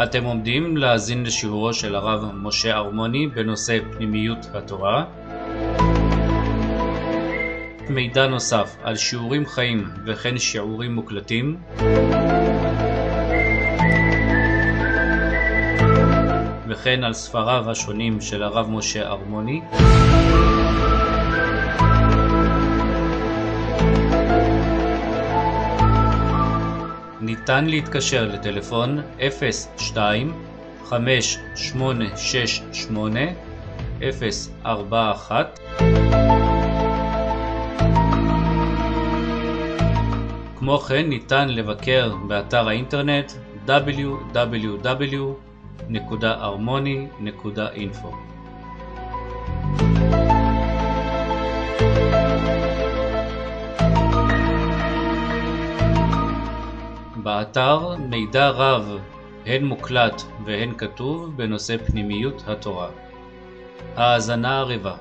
אתם עומדים להאזין לשיעורו של הרב משה ארמוני בנושא פנימיות התורה. מידע נוסף על שיעורים חיים וכן שיעורים מוקלטים וכן על ספריו השונים של הרב משה ארמוני ניתן להתקשר לטלפון 02-5868-041 כמו כן ניתן לבקר באתר האינטרנט www.armoni.info. באתר מידע רב, הן מוקלט והן כתוב בנושא פנימיות התורה. האזנה ערבה.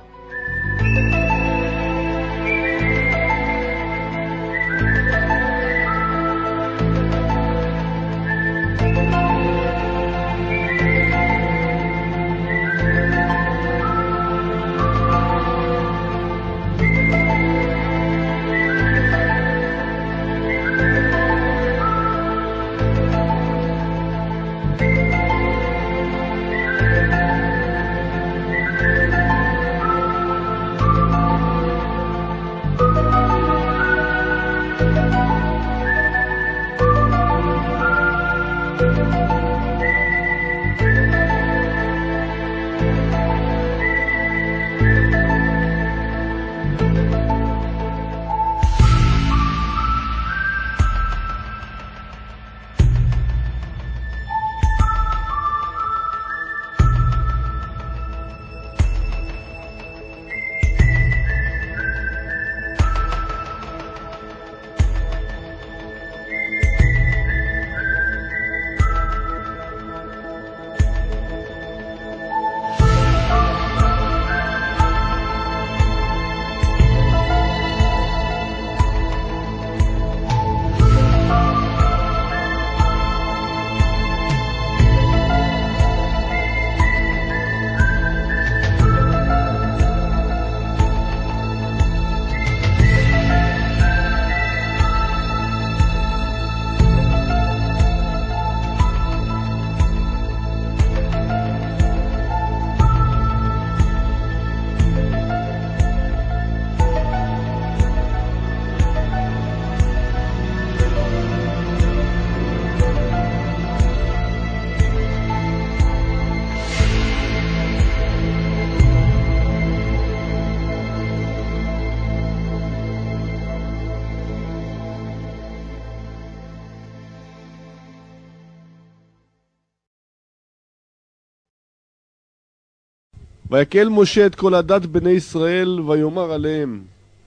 ויקל משה את כל עדת בני ישראל ויאמר עליהם,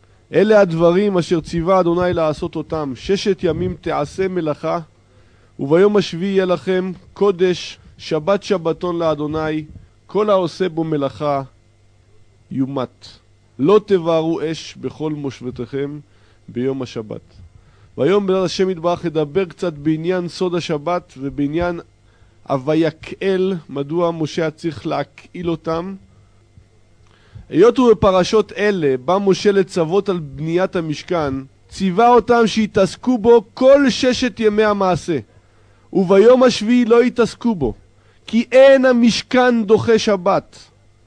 אלה הדברים אשר ציווה אדוני לעשות אותם, 6 ימים תעשה מלאכה, וביום השביעי יהיה לכם קודש, שבת שבתון לאדוני, כל העושה בו מלאכה יומת. לא תבערו אש בכל מושבותיכם ביום השבת. והיום בעזרת השם יתברך לדבר קצת בעניין סוד השבת ובעניין הויקל, מדוע משה היה צריך להקהיל אותם. היות ובפרשות אלה בא משה לצוות על בניית המשכן, ציווה אותם שיתעסקו בו כל 6 ימי המעשה, וביום השביעי לא יתעסקו בו, כי אין המשכן דוחה שבת.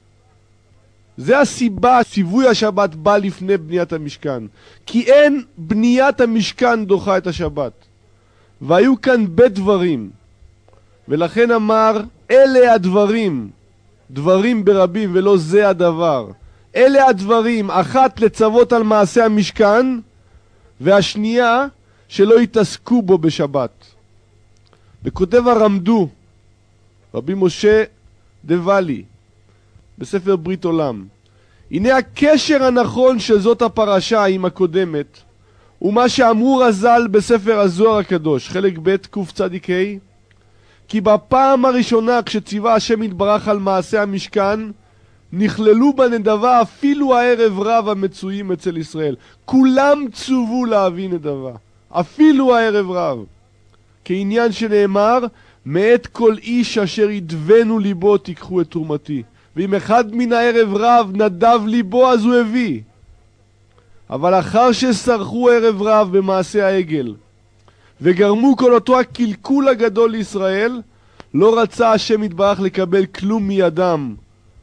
זה הסיבה ציווי השבת בא לפני בניית המשכן, כי אין בניית המשכן דוחה את השבת. והיו כאן דברים, ולכן אמר, אלה הדברים, דברים ברבים ולא זה הדבר. אלה הדברים, אחת לצוות על מעשה המשכן, והשנייה שלא יתעסקו בו בשבת. וכותב הרמדו, רבי משה דבלי, בספר ברית עולם, הנה הקשר הנכון של זאת הפרשה עם הקודמת, ומה שאמרו רז"ל בספר הזוהר הקדוש, חלק ב' קצ"ה, כי בפעם הראשונה כשציווה השם יתברך על מעשה המשכן, נכללו בנדבה אפילו הערב רב המצויים אצל ישראל. כולם צוו להביא נדבה, אפילו הערב רב. כעניין שנאמר, מאת כל איש אשר ידבנו ליבו תיקחו את תרומתי. ואם אחד מן הערב רב נדב ליבו אז הוא הביא. אבל אחר שסרחו ערב רב במעשה העגל וגרמו כל אותו הקלקול הגדול לישראל, לא רצה השם יתברך לקבל כלום מידם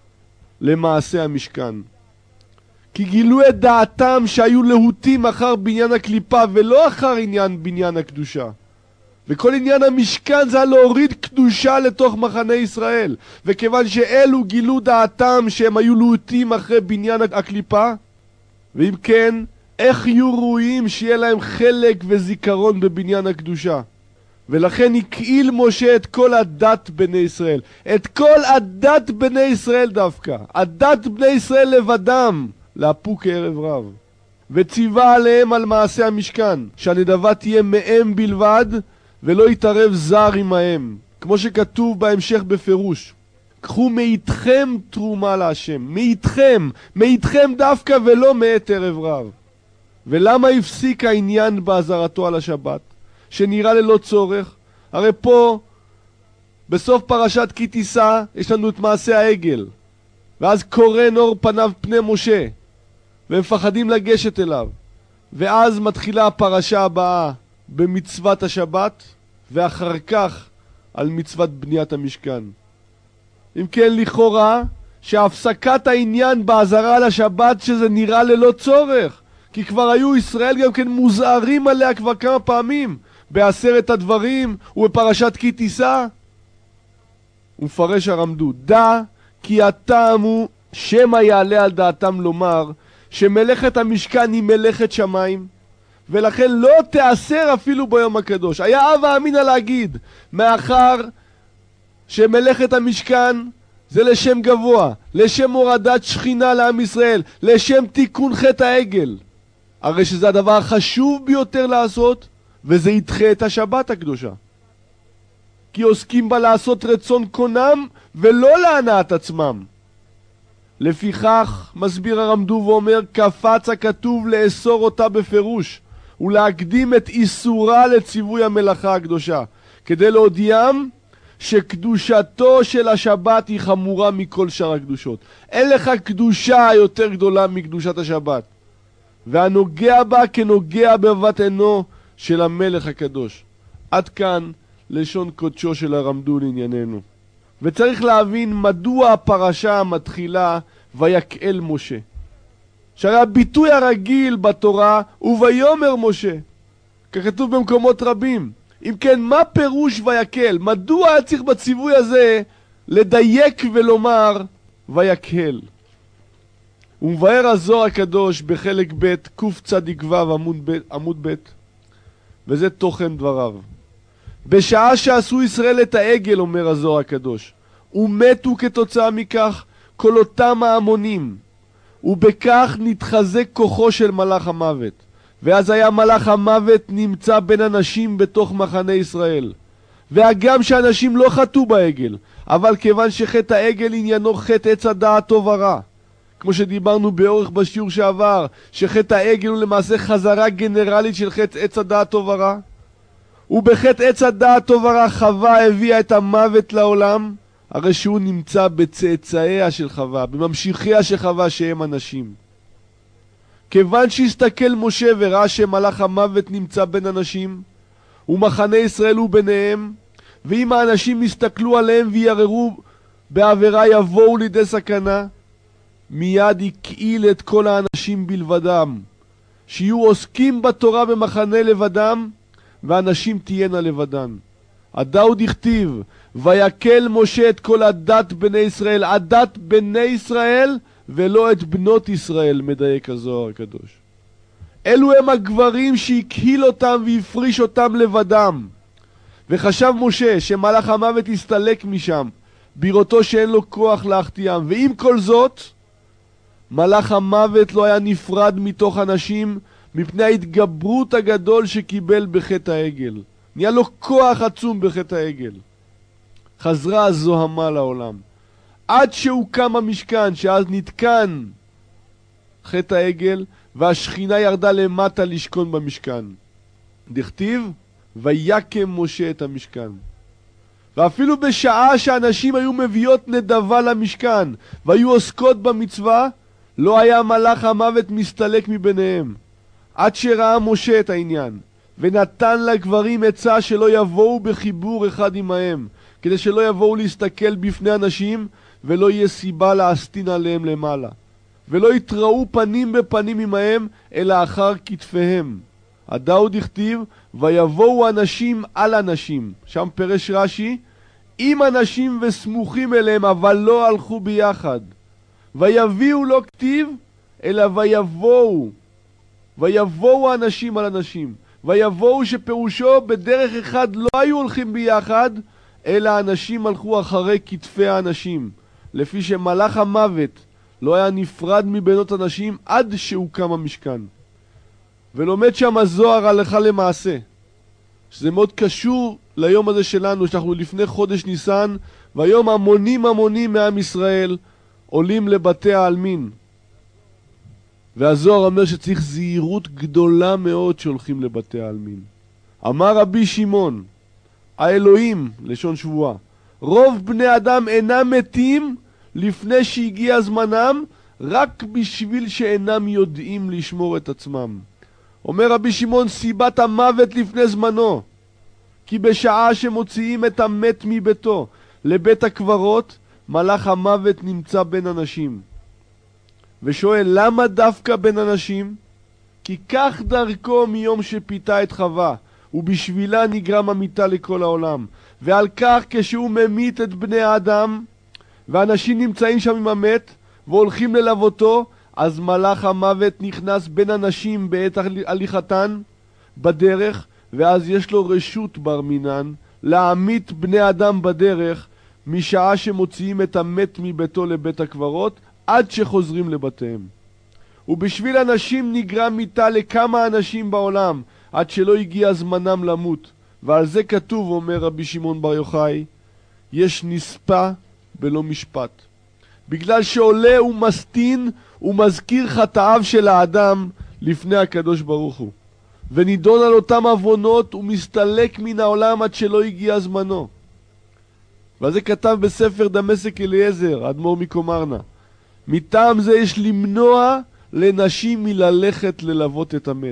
למעשה המשכן. כי גילו את דעתם שהיו להוטים אחר בניין הקליפה ולא אחר עניין בניין הקדושה. וכל עניין המשכן זה להוריד קדושה לתוך מחנה ישראל. וכיוון שאלו גילו דעתם שהם היו להוטים אחרי בניין הקליפה, ואם כן, איך יהיו ראויים שיהיה להם חלק וזיכרון בבניין הקדושה? ולכן הקהיל משה את כל הדת בני ישראל. את כל הדת בני ישראל דווקא. הדת בני ישראל לבדם. לאפוק ערב רב. וציווה עליהם על מעשה המשכן. שהנדבה תהיה מהם בלבד ולא יתערב זר עמהם. כמו שכתוב בהמשך בפירוש. קחו מאיתכם תרומה להשם. מאיתכם דווקא ולא מאת ערב רב. ולמה הפסיק העניין בעזרתו על השבת? שנראה ללא צורך. הרי פה בסוף פרשת כי תישא יש לנו את מעשה העגל, ואז קורן אור פניו פני משה והם מפחדים לגשת אליו, ואז מתחילה הפרשה הבאה במצוות השבת ואחר כך על מצוות בניית המשכן. אם כן, לכאורה שהפסקת העניין בעזרה על השבת שזה נראה ללא צורך, כי כבר היו ישראל גם כן מוזהרים עליה כבר כמה פעמים בעשרת הדברים ובפרשת כי תישא. הוא מפרש הרמדו, דע כי הטעם הוא שמא יעלה על דעתם לומר שמלאכת המשכן היא מלאכת שמיים, ולכן לא תיאסר אפילו ביום הקדוש. היה הווה אמינא להגיד, מאחר שמלאכת המשכן זה לשם גבוה, לשם הורדת שכינה לעם ישראל, לשם תיקון חטא העגל, הרי שזה הדבר החשוב ביותר לעשות, וזה ידחה את השבת הקדושה. כי עוסקים בה לעשות רצון קונם ולא להנאת עצמם. לפיכך מסביר הרמדו ואומר, קפץ הכתוב לאסור אותה בפירוש ולהקדים את איסורה לציווי המלאכה הקדושה, כדי להודיעם שקדושתו של השבת היא חמורה מכל שאר הקדושות. אין לך קדושה יותר גדולה מקדושת השבת, והנוגע בה כנוגע בבת עינו של המלך הקדוש. עד כאן לשון קודשו של הרמדו לענייננו. וצריך להבין מדוע הפרשה מתחילה ויקהל משה. שהרי הביטוי הרגיל בתורה הוא ויאמר משה, ככתוב במקומות רבים. אם כן, מה פירוש ויקהל? מדוע היה צריך בציווי הזה לדייק ולומר ויקהל? הוא מבאר הזוהר הקדוש בחלק ב' קצ"ו עמוד ב', וזה תוכן דבריו. בשעה שעשו ישראל את העגל, אומר הזוהר הקדוש, ומתו כתוצאה מכך כל אותם ההמונים, ובכך נתחזק כוחו של מלאך המוות. ואז היה מלאך המוות נמצא בין אנשים בתוך מחנה ישראל. והגם שאנשים לא חטאו בעגל, אבל כיוון שחטא העגל עניינו חטא עץ הדעת טוב ורע, כמו שדיברנו באורך בשיעור שעבר, שחטא העגל הוא למעשה חזרה גנרלית של חטא עץ הדעת טוב ורע, ובחטא עץ הדעת טוב ורע חווה הביאה את המוות לעולם, הרי שהוא נמצא בצאצאיה של חווה, בממשיכיה של חווה שהם אנשים. כיוון שהסתכל משה וראה שמלאך המוות נמצא בין אנשים, ומחנה ישראל הוא ביניהם, ואם האנשים יסתכלו עליהם ויררו בעבירה יבואו לידי סכנה, מיד יקהיל את כל האנשים בלבדם, שיהיו עוסקים בתורה במחנה לבדם, ואנשים תהיינה לבדן. הדאו דכתיב, ויקהל משה את כל הדת בני ישראל, הדת בני ישראל ולא את בנות ישראל, מדייק הזוהר הקדוש. אלו הם הגברים שהקהיל אותם והפריש אותם לבדם. וחשב משה שמלאך המוות יסתלק משם, בראותו שאין לו כוח להחטיאם. ועם כל זאת, מלאך המוות לא היה נפרד מתוך אנשים, מפני ההתגברות הגדול שקיבל בחטא העגל. נהיה לו כוח עצום בחטא העגל. חזרה הזוהמה לעולם. עד שהוקם המשכן, שאז נתקן חטא העגל, והשכינה ירדה למטה לשכון במשכן. דכתיב, ויקם משה את המשכן. ואפילו בשעה שאנשים היו מביאות נדבה למשכן והיו עוסקות במצווה, לא היה מלאך המוות מסתלק מביניהם. עד שראה משה את העניין, ונתן לגברים עצה שלא יבואו בחיבור אחד עמהם, כדי שלא יבואו להסתכל בפני אנשים, ולא יהיה סיבה להסתין עליהם למעלה. ולא יתראו פנים בפנים עמהם, אלא אחר כתפיהם. הדאוד הכתיב, ויבואו אנשים על אנשים. שם פרש רש"י, עם אנשים וסמוכים אליהם, אבל לא הלכו ביחד. ויביאו לא כתיב, אלא ויבואו. ויבואו אנשים על אנשים. ויבואו שפירושו בדרך אחד לא היו הולכים ביחד, אלא אנשים הלכו אחרי כתפי האנשים. לפי שמלאך המוות לא היה נפרד מבנות אנשים עד שהוקם המשכן. ולומד שם הזוהר הלכה למעשה, שזה מאוד קשור ליום הזה שלנו, שאנחנו לפני חודש ניסן, והיום המונים מעם ישראל עולים לבתי העלמין. והזוהר אומר שצריך זהירות גדולה מאוד שהולכים לבתי העלמין. אמר רבי שמעון, האלוהים, לשון שבועה, רוב בני אדם אינם מתים לפני שהגיע זמנם, רק בשביל שאינם יודעים לשמור את עצמם. אומר רבי שמעון, סיבת המוות לפני זמנו, כי בשעה שמוציאים את המת מביתו לבית הקברות, מלאך המוות נמצא בין אנשים. ושואל, למה דווקא בין אנשים? כי כך דרכו מיום שפיתה את חווה, ובשבילה נגרם המיתה לכל העולם. ועל כך כשהוא ממית את בני האדם, ואנשים נמצאים שם עם המת, והולכים ללוותו, אז מלאך המוות נכנס בין אנשים בעת הליכתן בדרך, ואז יש לו רשות בר מינן להמית בני אדם בדרך, משעה שמוציאים את המת מביתו לבית הקברות, עד שחוזרים לבתיהם. ובשביל אנשים נגרם מיתה לכמה אנשים בעולם, עד שלא הגיע זמנם למות. ועל זה כתוב, אומר רבי שמעון בר יוחאי, יש נספה בלא משפט. בגלל שעולה ומסתין ומזכיר חטאיו של האדם לפני הקדוש ברוך הוא. ונידון על אותם אבונות ומסתלק מן העולם עד שלא הגיע זמנו. ועל זה כתב בספר דמשק אליעזר, אדמו"ר מקומרנה. מטעם זה יש למנוע לנשים מללכת ללוות את המת.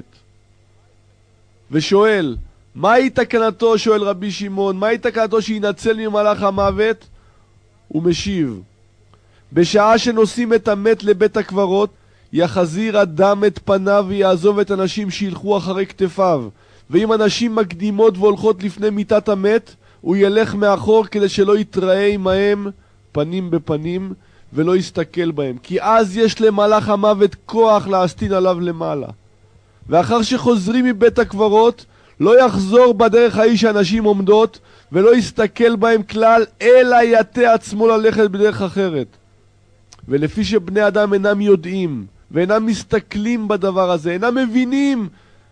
ושואל, מהי תקנתו, שואל רבי שמעון, מהי תקנתו שינצל ממלאך המוות? הוא משיב, בשעה שנושאים את המת לבית הקברות, יחזיר אדם את פניו ויעזוב את אנשים שילכו אחרי כתפיו. ואם אנשים מקדימות והולכות לפני מיטת המת, הוא ילך מאחור כדי שלא יתראה עמהם פנים בפנים ולא יסתכל בהם. כי אז יש למלאך המוות כוח להסתין עליו למעלה. ואחר שחוזרים מבית הקברות, לא יחזור בדרך ההיא שאנשים עומדות ולא יסתכל בהם כלל, אלא יתה עצמו ללכת בדרך אחרת. ולפי שבני אדם אינם יודעים ואינם מסתכלים בדבר הזה, אינם מבינים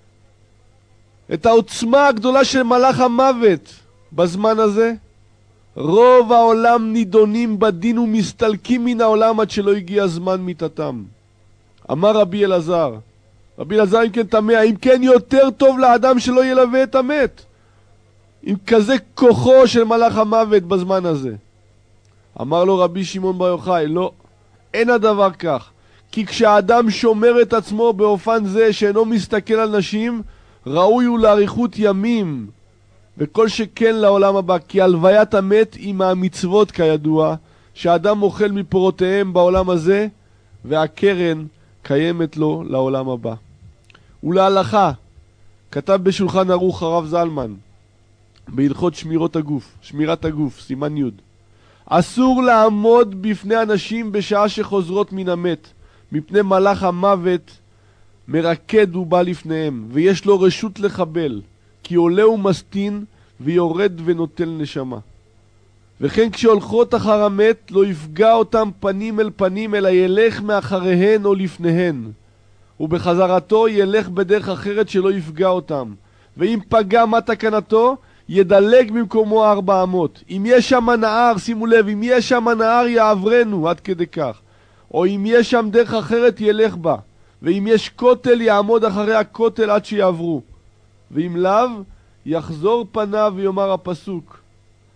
את העוצמה הגדולה של מלאך המוות בזמן הזה, רוב העולם נידונים בדין ומסתלקים מן העולם עד שלא הגיע זמן מיתתם. אמר רבי אלעזר, רבי אלעזר אם כן תמה, אם כן יותר טוב לאדם שלא ילווה את המת, עם כזה כוחו של מלאך המוות בזמן הזה. אמר לו רבי שמעון בר יוחאי, לא, אין הדבר כך. כי כשהאדם שומר את עצמו באופן זה שאינו מסתכל על נשים, ראוי הוא לאריכות ימים, וכל שכן לעולם הבא. כי הלוויית המת היא מהמצוות כידוע, שהאדם אוכל מפירותיהם בעולם הזה, והקרן קיימת לו לעולם הבא. ולהלכה, כתב בשולחן ערוך הרב זלמן, בהלכות שמירת הגוף, סימן י', אסור לעמוד בפני אנשים בשעה שחוזרות מן המת, מפני מלאך המוות מרקד ובא לפניהם, ויש לו רשות לחבל, כי עולה ומסתין ויורד ונוטל נשמה. וכן כשהולכות אחר המת לא יפגע אותם פנים אל פנים, אלא ילך מאחריהן או לפניהן, ובחזרתו ילך בדרך אחרת שלא יפגע אותם. ואם פגע מה תקנתו, ידלג במקומו 400. אם יש שם נהר, שימו לב, אם יש שם נהר יעברנו, עד כדי כך. או אם יש שם דרך אחרת ילך בה. ואם יש כותל יעמוד אחרי הכותל עד שיעברו. ואם לאו, יחזור פניו ויאמר הפסוק,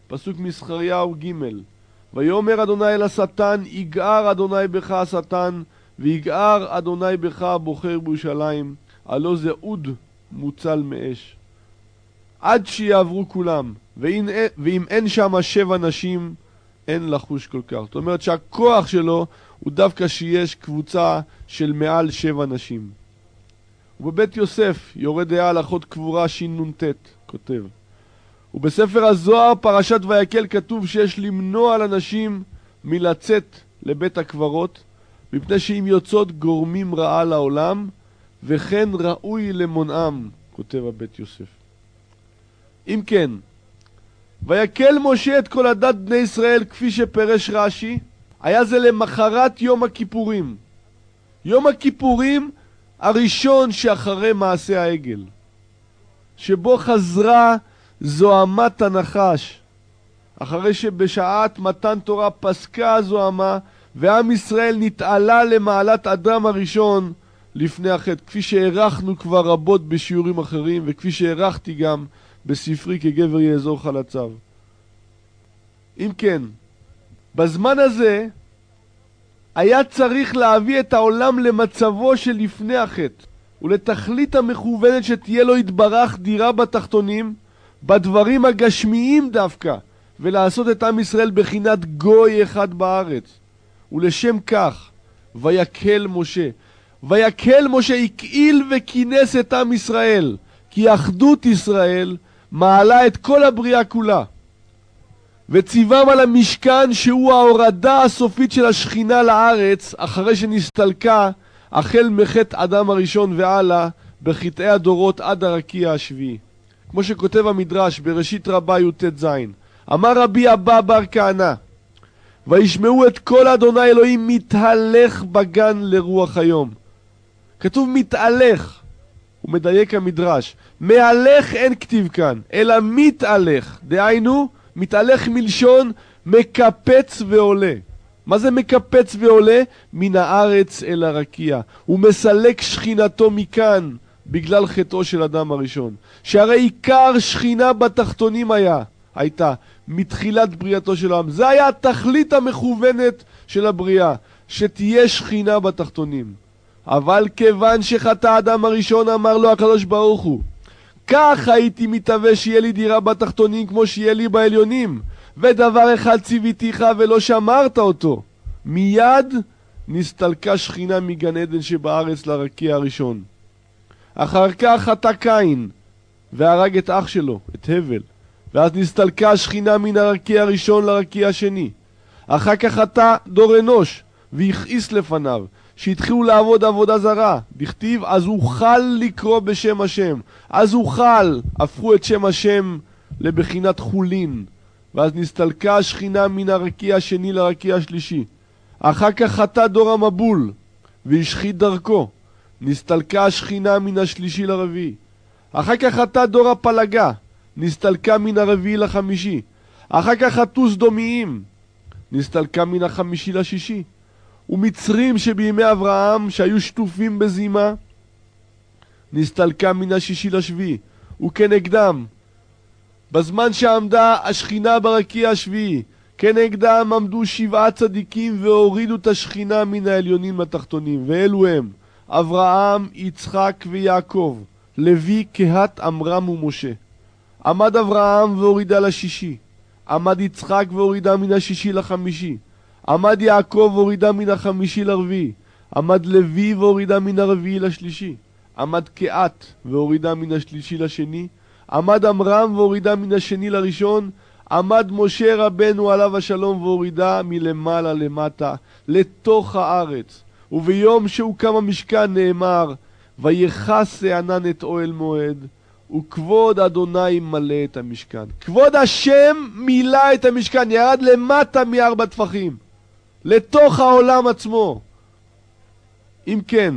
פסוק מזכריהו ג' ויאמר אדוני אל השטן, יגער אדוני בך השטן, ויגער אדוני בך הבוחר בירושלים, הלא זה אוד מוצל מאש. עד שיעברו כולם, ואם אין שם 7 נשים, אין לחוש כל כך. זאת אומרת שהכוח שלו הוא דווקא שיש קבוצה של מעל 7 נשים. ובבית יוסף יורד דעה על אחות קבורה ש"נ"ט כותב, ובספר הזוהר פרשת ויקל כתוב שיש למנוע לנשים מלצאת לבית הקברות, מפני שאם יוצאות גורמים רעה לעולם, וכן ראוי למונעם, כותב הבית יוסף. אם כן, ויקל משה את כל עדת בני ישראל כפי שפרש רש"י, היה זה למחרת יום הכיפורים. יום הכיפורים הראשון שאחרי מעשה העגל, שבו חזרה זוהמת הנחש, אחרי שבשעת מתן תורה פסקה הזוהמה, ועם ישראל נתעלה למעלת אדם הראשון לפני החטא, כפי שהערכנו כבר רבות בשיעורים אחרים, וכפי שהערכתי גם בספרי כגבר יעזור חלציו. אם כן, בזמן הזה היה צריך להביא את העולם למצבו שלפני החטא, ולתכלית המכוונת שתהיה לו יתברך דירה בתחתונים, בדברים הגשמיים דווקא, ולעשות את עם ישראל בחינת גוי אחד בארץ. ולשם כך, ויקל משה. ויקל משה הקהיל וכינס את עם ישראל, כי אחדות ישראל מעלה את כל הבריאה כולה. וציוום על המשכן שהוא ההורדה הסופית של השכינה לארץ, אחרי שנסתלקה החל מחטא אדם הראשון ועלה בחטאי הדורות עד הרקיע השביעי. כמו שכותב המדרש בראשית רבה י"ט ז', אמר רבי אבא בר כהנא, וישמעו את כל אדוני אלוהים מתהלך בגן לרוח היום. כתוב מתהלך, הוא מדייק המדרש, מהלך אין כתיב כאן, אלא מתהלך, דהיינו מתהלך מלשון מקפץ ועולה. מה זה מקפץ ועולה? מן הארץ אל הרקיע. הוא מסלק שכינתו מכאן בגלל חטאו של אדם הראשון, שהרי עיקר שכינה בתחתונים הייתה מתחילת בריאתו של העם. זה היה התכלית המכוונת של הבריאה, שתהיה שכינה בתחתונים. אבל כיוון שחטא אדם הראשון, אמר לו הקדוש ברוך הוא, כך הייתי מתהווה שיהיה לי דירה בתחתונים כמו שיהיה לי בעליונים, ודבר אחד ציוויתיך ולא שמרת אותו. מיד נסתלקה שכינה מגן עדן שבארץ לרקיע הראשון. אחר כך חטא קין והרג את אח שלו, את הבל, ואז נסתלקה השכינה מן הרקיע הראשון לרקיע השני. אחר כך חטא דור אנוש והכעיס לפניו, שהתחילו לעבוד עבודה זרה, דכתיב אז אוכל לקרוא בשם השם. אז אוכל, הפכו את שם השם לבחינת חולין, ואז נסתלקה השכינה מן הרקיע השני לרקיע השלישי. אחר כך חטא דור המבול והשחית דרכו, נסתלקה השכינה מן השלישי לרביעי. אחר כך חטא דור הפלגה, נסתלקה מן הרביעי לחמישי. אחר כך חטאו סדומיים, נסתלקה מן החמישי לשישי. ומצרים שבימי אברהם שהיו שטופים בזימה, נסתלקה מן השישי לשביעי. וכנגדם, בזמן שעמדה השכינה ברקיע השביעי, כנגדם עמדו 7 צדיקים והורידו את השכינה מן העליונים לתחתונים, ואלו הם אברהם, יצחק ויעקב, לוי, קהת, עמרם ומשה. עמד אברהם והורידה לשישי, עמד יצחק והורידה מן השישי לחמישי, עמד יעקב והורידה מן החמישי לרביעי, עמד לוי והורידה מן הרביעי לשלישי, עמד קהת והורידה מן השלישי לשני, עמד עמרם והורידה מן השני לראשון, עמד משה רבנו עליו השלום והורידה מלמעלה למטה לתוך הארץ. וביום שהוקם המשכן נאמר, ויכס הענן את אוהל מועד, וכבוד אדוני מלא את המשכן. כבוד השם מילא את המשכן, ירד למטה מ4 טפחים, לתוך העולם עצמו. אם כן,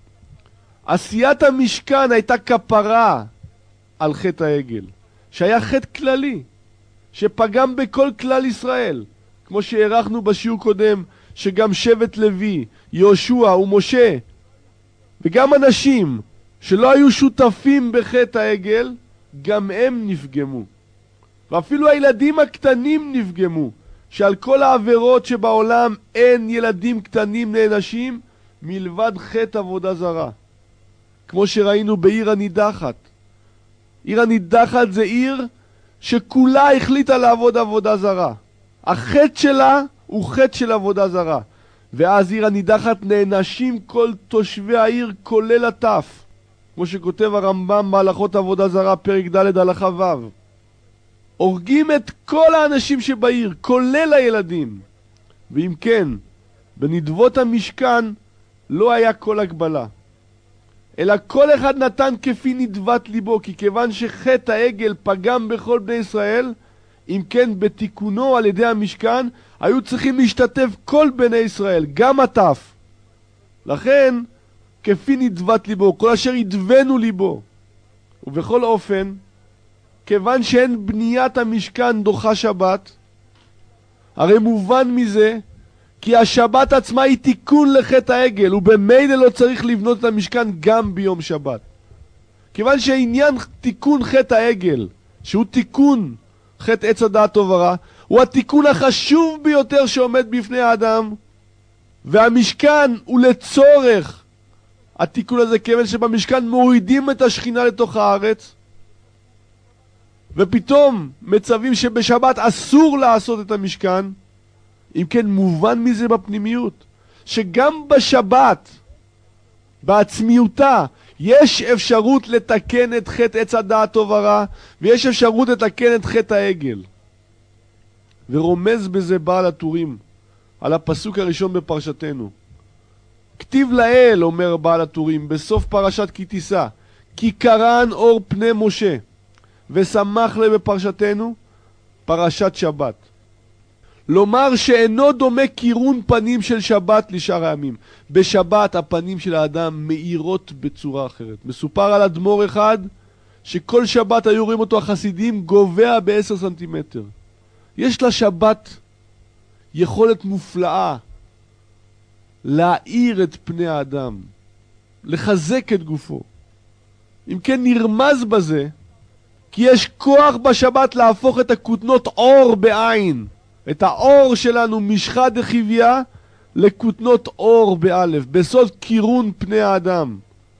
עשיית המשכן הייתה כפרה על חטא העגל, שהיה חטא כללי, שפגם בכל כלל ישראל, כמו שהערכנו בשיעור קודם, שגם שבט לוי, יהושע ומשה, וגם אנשים שלא היו שותפים בחטא העגל, גם הם נפגמו. ואפילו הילדים הקטנים נפגמו, שעל כל העבירות שבעולם אין ילדים קטנים נענשים מלבד חטא עבודה זרה. כמו שראינו בעיר הנידחת. עיר הנידחת זה עיר שכולה החליטה לעבוד עבודה זרה. החטא שלה הוא חטא של עבודה זרה. ואז עיר הנידחת נענשים כל תושבי העיר כולל הטף. כמו שכותב הרמב"ם בהלכות עבודה זרה פרק ד' הלכה ו'. הורגים את כל האנשים שבעיר, כולל הילדים. ואם כן, בנדבות המשכן לא היה כל הגבלה. אלא כל אחד נתן כפי נדבת ליבו, כי כיוון שחטא העגל פגם בכל בני ישראל, אם כן בתיקונו על ידי המשכן, היו צריכים להשתתף כל בני ישראל, גם הטף. לכן, כפי נדבת ליבו, כל אשר ידבנו ליבו. ובכל אופן, כיוון שאין בניית המשכן דוחה שבת, הרי מובן מזה, כי השבת עצמה היא תיקון לחטא העגל, ובמילא לא צריך לבנות את המשכן גם ביום שבת. כיוון שעניין תיקון חטא העגל, שהוא תיקון חטא עץ הדעת טוב ורע, הוא התיקון החשוב ביותר שעומד בפני האדם, והמשכן הוא לצורך התיקון הזה, כיוון שבמשכן מורידים את השכינה לתוך הארץ, ופתאום מצווים שבשבת אסור לעשות את המשכן. אם כן, מובן מזה בפנימיות, שגם בשבת, בעצמיותה, יש אפשרות לתקן את חטא עץ הדעת טוב ורע, ויש אפשרות לתקן את חטא העגל. ורומז בזה בעל הטורים, על הפסוק הראשון בפרשתנו. כתיב לאל, אומר בעל הטורים, בסוף פרשת כי תישא, כי קרן אור פני משה, ושמח לב בפרשתנו, פרשת שבת. לומר שאינו דומה קירון פנים של שבת לשאר הימים. בשבת הפנים של האדם מאירות בצורה אחרת. מסופר על אדמו"ר אחד שכל שבת היו רואים אותו החסידים גובע ב10 סנטימטר. יש לשבת יכולת מופלאה להאיר את פני האדם, לחזק את גופו. אם כן, נרמז בזה כי יש כוח בשבת להפוך את הכותנות אור בעין, את האור שלנו משחה דחיביה לכותנות אור באלף, בסוד קירון פני האדם.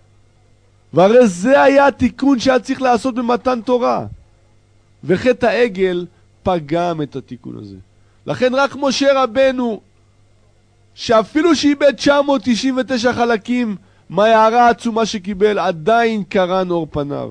והרי זה היה התיקון שהיה צריך לעשות במתן תורה, וחטא העגל פגם את התיקון הזה. לכן רק משה רבנו, שאפילו שאיבד 999 חלקים מההערה העצומה שקיבל, עדיין קרן אור פניו.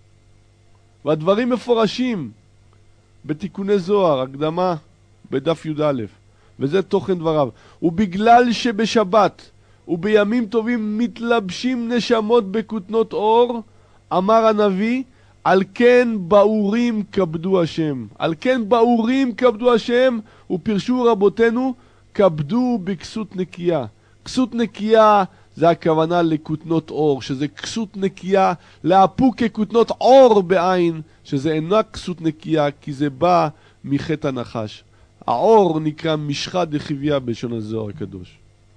והדברים מפורשים בתיקוני זוהר, הקדמה בדף י"א, וזה תוכן דבריו. ובגלל שבשבת ובימים טובים מתלבשים נשמות בכותנות אור, אמר הנביא, על כן באורים כבדו השם. על כן באורים כבדו השם, ופרשו רבותינו, כבדו בכסות נקייה. כסות נקייה זה הכוונה לכותנות אור, שזה כסות נקייה, להפוק ככותנות אור בעין, שזה אינה כסות נקייה, כי זה בא מחטא הנחש. האור נקרא משחה דחיביה בלשון הזוהר הקדוש.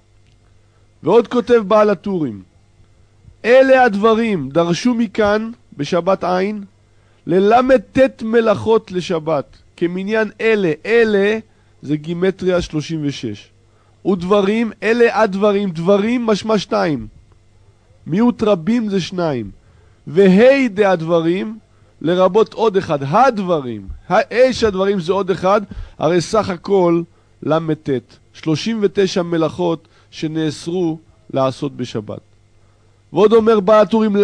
ועוד כותב בעל הטורים, אלה הדברים דרשו מכאן בשבת עין לל"ט מלאכות לשבת, כמניין אלה, אלה זה גימטריה 36. ודברים, אלה הדברים, דברים משמע 2. מיעוט רבים זה 2. והי דה הדברים, לרבות עוד אחד. הדברים, הדברים זה עוד אחד, הרי סך הכל ל"ט. 39 מלאכות שנאסרו לעשות בשבת. ועוד אומר בעל הטורים,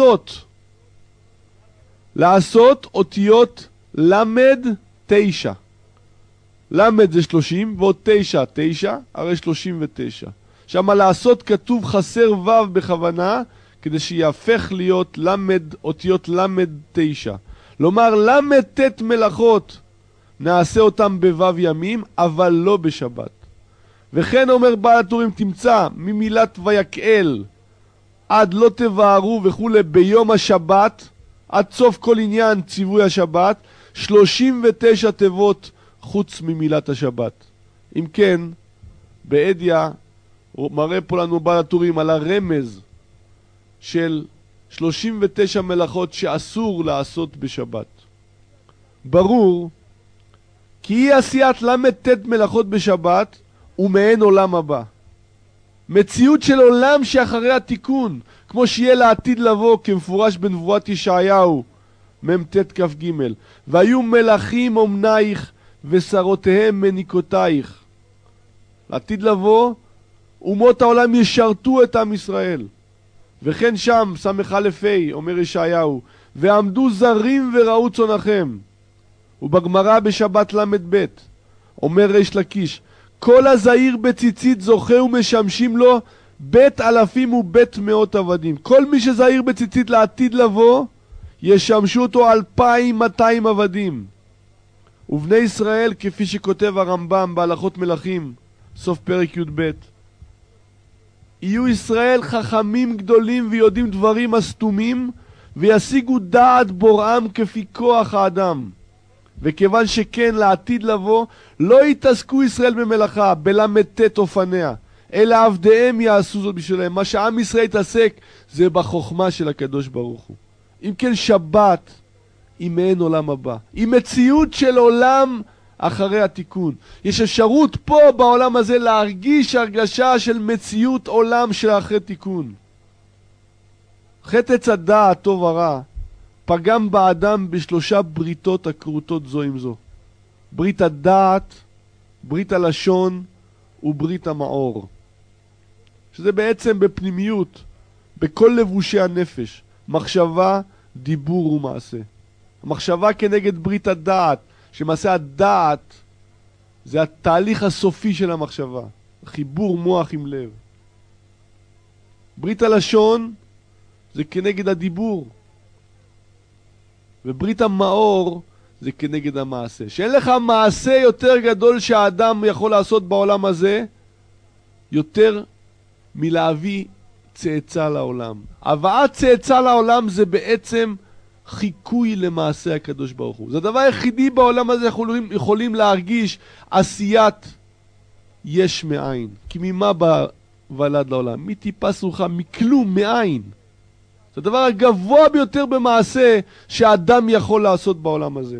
לעשות אותיות למד 9. למד זה 30 ועוד 9, 9, הרי 39. שמה לעשות כתוב חסר ו' בכוונה, כדי שיהפך להיות למד, אותיות למד 9. לומר ל"ט מלאכות נעשה אותם בו' ימים, אבל לא בשבת. וכן אומר בעל הטורים, תמצא ממילת ויקהל עד לא תבערו וכו' ביום השבת, עד סוף כל עניין ציווי השבת, 39 תיבות חוץ ממילת השבת. אם כן, בעדיה מראה פה לנו בעל הטורים על הרמז של 39 מלאכות שאסור לעשות בשבת. ברור כי אי עשיית ל"ט מלאכות בשבת הוא מעין עולם הבא. מציאות של עולם שאחרי התיקון, כמו שיהיה לעתיד לבוא כמפורש בנבואת ישעיהו מ"ט כ"ג, והיו מלכים אומנייך ושרותיהם מניקותייך. לעתיד לבוא אומות העולם ישרתו את עם ישראל. וכן שם ס"א אומר ישעיהו, ועמדו זרים וראו צונכם. ובגמרא בשבת ל"ב אומר ריש לקיש, כל הזעיר בציצית זוכה ומשמשים לו בית אלפים ובית מאות עבדים. כל מי שזעיר בציצית לעתיד לבוא ישמשו אותו 2,200 עבדים. ובני ישראל, כפי שכותב הרמב"ם בהלכות מלכים סוף פרק י"ב, יהיו ישראל חכמים גדולים ויודעים דברים הסתומים וישיגו דעת בוראם כפי כוח האדם. וכיוון שכן לעתיד לבוא לא יתעסקו ישראל במלאכה בל"ט אופניה, אלא עבדיהם יעשו זאת בשבילם. מה שעם ישראל יתעסק זה בחוכמה של הקדוש ברוך הוא. אם כן, שבת היא מעין עולם הבא, היא מציאות של עולם אחרי התיקון. יש אפשרות פה בעולם הזה להרגיש הרגשה של מציאות עולם של אחרי תיקון. חטא עץ הדעת טוב ורע פגם באדם בשלושה בריתות הכרותות זו עם זו: ברית הדעת, ברית הלשון וברית המאור, שזה בעצם בפנימיות בכל לבושי הנפש, מחשבה, דיבור ומעשה. המחשבה כנגד ברית הדעת, שמעשה הדעת זה התהליך הסופי של המחשבה, חיבור מוח עם לב. ברית הלשון זה כנגד הדיבור, וברית המאור זה כנגד המעשה. שאין לך מעשה יותר גדול שהאדם יכול לעשות בעולם הזה יותר מלהביא צאצא לעולם. הבאת צאצא לעולם זה בעצם חיקוי למעשה הקדוש ברוך הוא. זה הדבר היחידי בעולם הזה יכולים להרגיש עשיית יש מאין. כי ממה בא ולד לעולם? מטיפה סרוחה, מכלום, מאין. זה הדבר הגבוה ביותר במעשה שהאדם יכול לעשות בעולם הזה.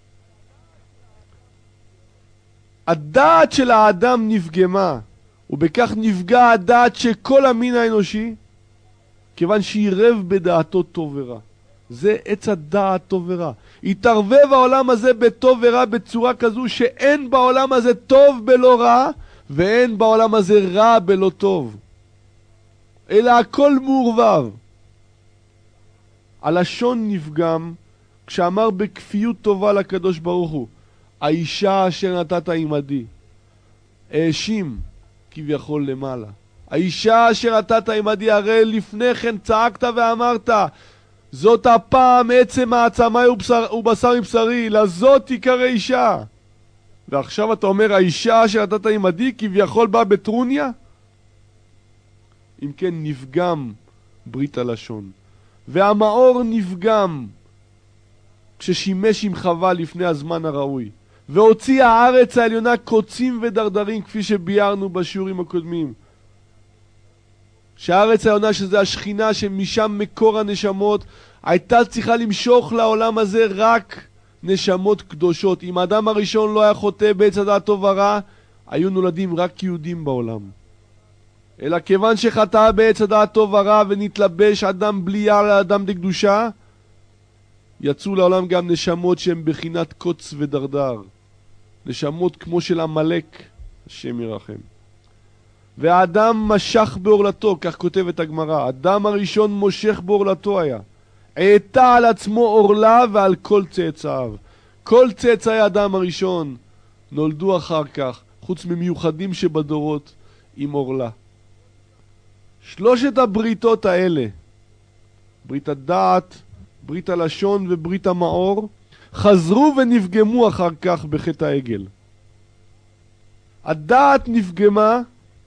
הדעת של האדם נפגמה, ובכך נפגע הדעת של כל המין האנושי, כיוון שירב בדעתו טוב ורע. זה עץ הדעת טוב ורע. התערבב העולם הזה בטוב ורע בצורה כזו שאין בעולם הזה טוב בלא רע, ואין בעולם הזה רע בלא טוב, אלא הכל מעורבב. הלשון נפגם כשאמר בכפיות טובה לקדוש ברוך הוא, האישה אשר נתת עמדי. האשים כביכול למעלה. האישה אשר נתת עמדי, הרי לפני כן צעקת ואמרת, זאת הפעם עצם העצמי ובשר מבשרי, לזאת תיקרא אישה. ועכשיו אתה אומר האישה אשר נתת עמדי כביכול בא בטרוניה? אם כן, נפגם ברית הלשון. והמאור נפגם כששימש עם חווה לפני הזמן הראוי, והוציא הארץ העליונה קוצים ודרדרים, כפי שביארנו בשיעורים הקודמים. שהארץ העליונה, שזה השכינה שמשם מקור הנשמות, הייתה צריכה למשוך לעולם הזה רק נשמות קדושות. אם האדם הראשון לא היה חוטא בעץ הדעת טוב ורע, היו נולדים רק יהודים בעולם. אלא כיוון שחטא בעץ הדעת טוב ורע ונתלבש אדם בליעה לאדם דקדושה, יצאו לעולם גם נשמות שהן בחינת קוץ ודרדר, נשמות כמו של עמלק, השם ירחם. והאדם משך בעורלתו, כך כותבת הגמרא, האדם הראשון מושך בעורלתו היה, העטה על עצמו עורלה ועל כל צאצאיו. כל צאצאי האדם הראשון נולדו אחר כך, חוץ ממיוחדים שבדורות, עם עורלה. שלושת הבריתות האלה, ברית הדעת, ברית הלשון וברית המאור, חזרו ונפגמו אחר כך בחטא העגל. הדעת נפגמה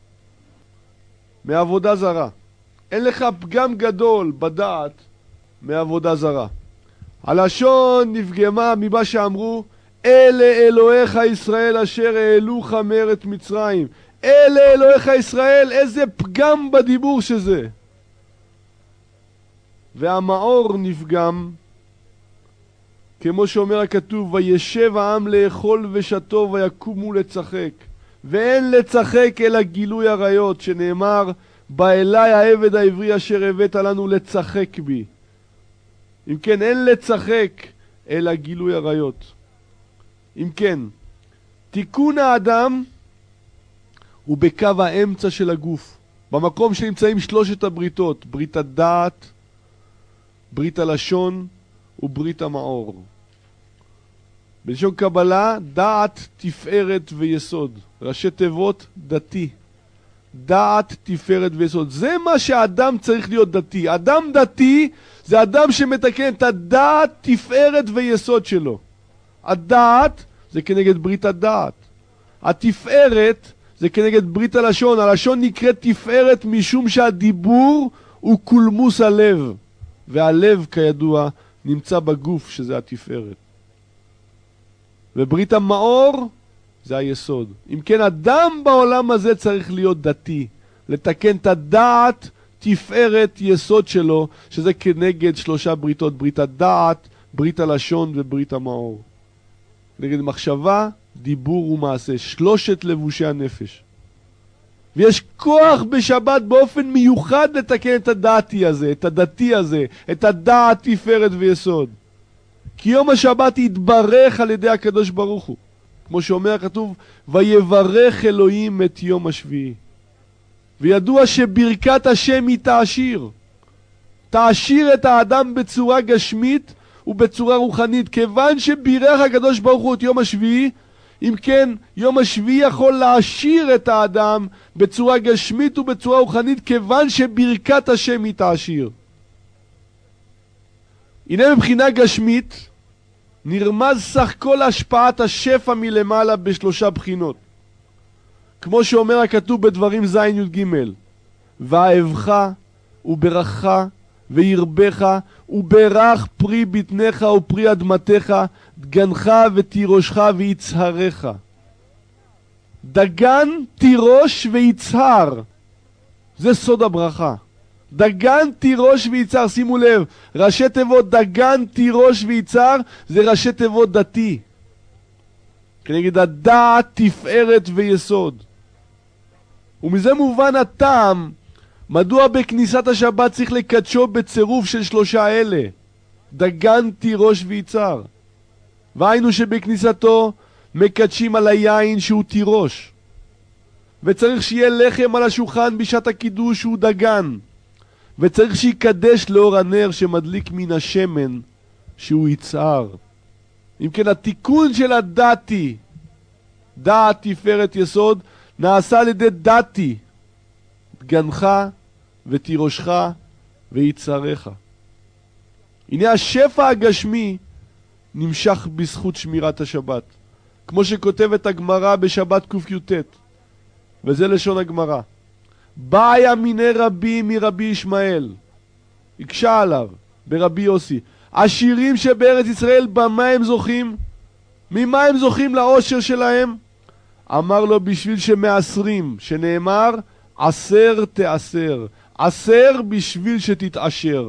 מעבודה זרה. אין לך פגם גדול בדעת מעבודה זרה. הלשון נפגמה ממה שאמרו, אלה אלוהיך ישראל אשר העלוך מארץ מצרים. אלה אלוהיך ישראל, איזה פגם בדיבור שזה. והמאור נפגם כמו שאומר הכתוב, וישב העם לאכול ושתו ויקומו לצחק. ואין לצחק אלא גילוי עריות, שנאמר, בא אליי העבד העברי אשר הבאת לנו לצחק בי. אם כן, אין לצחק אלא גילוי עריות. אם כן, תיקון האדם הוא בקו האמצע של הגוף, במקום שנמצאים שלושת הבריתות, ברית הדעת, ברית הלשון וברית המאור. בלשון קבלה, דעת, תפארת ויסוד. ראשי תיבות, דתי. דעת, תפארת ויסוד. זה מה שהאדם צריך להיות דתי. אדם דתי זה אדם שמתקן את הדעת, תפארת ויסוד שלו. הדעת זה כנגד ברית הדעת. התפארת זה כנגד ברית הלשון. הלשון נקראת תפארת משום שהדיבור הוא קולמוס הלב. והלב כידוע נמצא בגוף שזה התפארת. וברית המאור זה היסוד. אם כן, אדם בעולם הזה צריך להיות דתי. לתקן את הדעת, תפארת, יסוד שלו, שזה כנגד שלושה בריתות. ברית הדעת, ברית הלשון וברית המאור. נגד מחשבה, דיבור ומעשה. שלושת לבושי הנפש. ויש כוח בשבת באופן מיוחד לתקן את הדעתי הזה, את הדתי הזה, את הדעת, תפארת ויסוד. כי יום השבת יתברך על ידי הקדוש ברוך הוא. כמו שאומר הכתוב, ויברך אלוהים את יום השביעי. וידוע שברכת השם היא תעשיר. תעשיר את האדם בצורה גשמית ובצורה רוחנית. כיוון שבירך הקדוש ברוך הוא את יום השביעי, אם כן, יום השביעי יכול להעשיר את האדם בצורה גשמית ובצורה רוחנית, כיוון שברכת השם היא תעשיר. הנה מבחינה גשמית, נרמז סך כל השפעת השפע מלמעלה בשלושה בחינות. כמו שאומר הכתוב בדברים ז' י"ג, ואהבך וברכך וירבך וברך פרי בטנך ופרי אדמתך, דגנך ותירושך ויצהרך. דגן, תירוש ויצהר, זה סוד הברכה. דגן, תירוש ויצהר, שימו לב, ראשי תיבות דגן, תירוש ויצהר זה ראשי תיבות דתי. כנגד הדעת, תפארת ויסוד. ומזה מובן הטעם מדוע בכניסת השבת צריך לקדשו בצירוף של שלושה אלה, דגן, תירוש ויצהר. והיינו שבכניסתו מקדשים על היין שהוא תירוש, וצריך שיהיה לחם על השולחן בשעת הקידוש שהוא דגן, וצריך שיקדש לאור הנר שמדליק מן השמן שהוא יצהר. אם כן, התיקון של הדתי, דעת, תפארת, יסוד, נעשה על ידי דתי, דגנך ותירושך ויצהרך. הנה השפע הגשמי נמשך בזכות שמירת השבת, כמו שכותבת הגמרא בשבת ק"ט, וזה לשון הגמרא. באיה מיני רבי מרבי ישמעאל, הקשה עליו ברבי יוסי, עשירים שבארץ ישראל במה הם זוכים? ממה הם זוכים לעושר שלהם? אמר לו, בשביל שמעשרים, שנאמר עשר תעשר, עשר בשביל שתתעשר.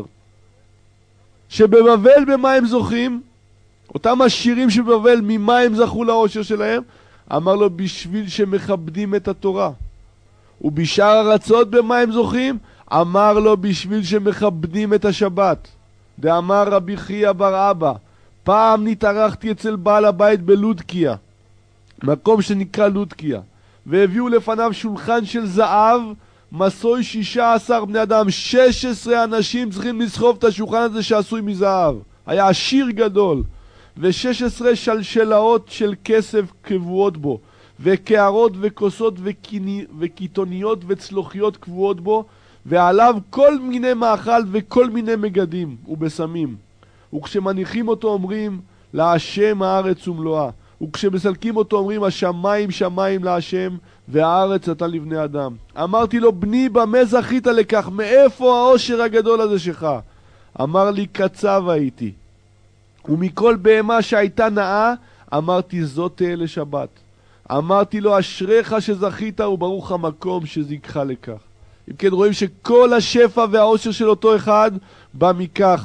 שבבבל במה הם זוכים? אותם עשירים שבבבל, ממה הם זכו לעושר שלהם? אמר לו, בשביל שמכבדים את התורה. ובשאר ארצות במה הם זוכים? אמר לו, בשביל שמכבדים את השבת. דאמר רבי חייא בר אבא, פעם נתארחתי אצל בעל הבית בלודקיה, מקום שנקרא לודקיה, והביאו לפניו שולחן של זהב, מסוי 16 בני אדם, 16 אנשים צריכים לסחוב את השולחן הזה שעשוי מזהב. היה עשיר גדול, ו16 שלשלאות של כסף קבועות בו, וקערות וכוסות וקיתוניות וצלוחיות קבועות בו, ועליו כל מיני מאכל וכל מיני מגדים ובשמים. וכשמניחים אותו אומרים להשם הארץ ומלואה, וכשמסלקים אותו אומרים השמיים שמיים להשם והארץ נתן לבני אדם. אמרתי לו, בני, במה זכית לכך? מאיפה העושר הגדול הזה שלך? אמר לי, קצב הייתי, ומכל בהמה שהייתה נאה אמרתי, זאת תהיה לשבת. אמרתי לו, אשריך שזכית וברוך המקום שזיכך לכך. אם כן, רואים שכל השפע והעושר של אותו אחד בא מכך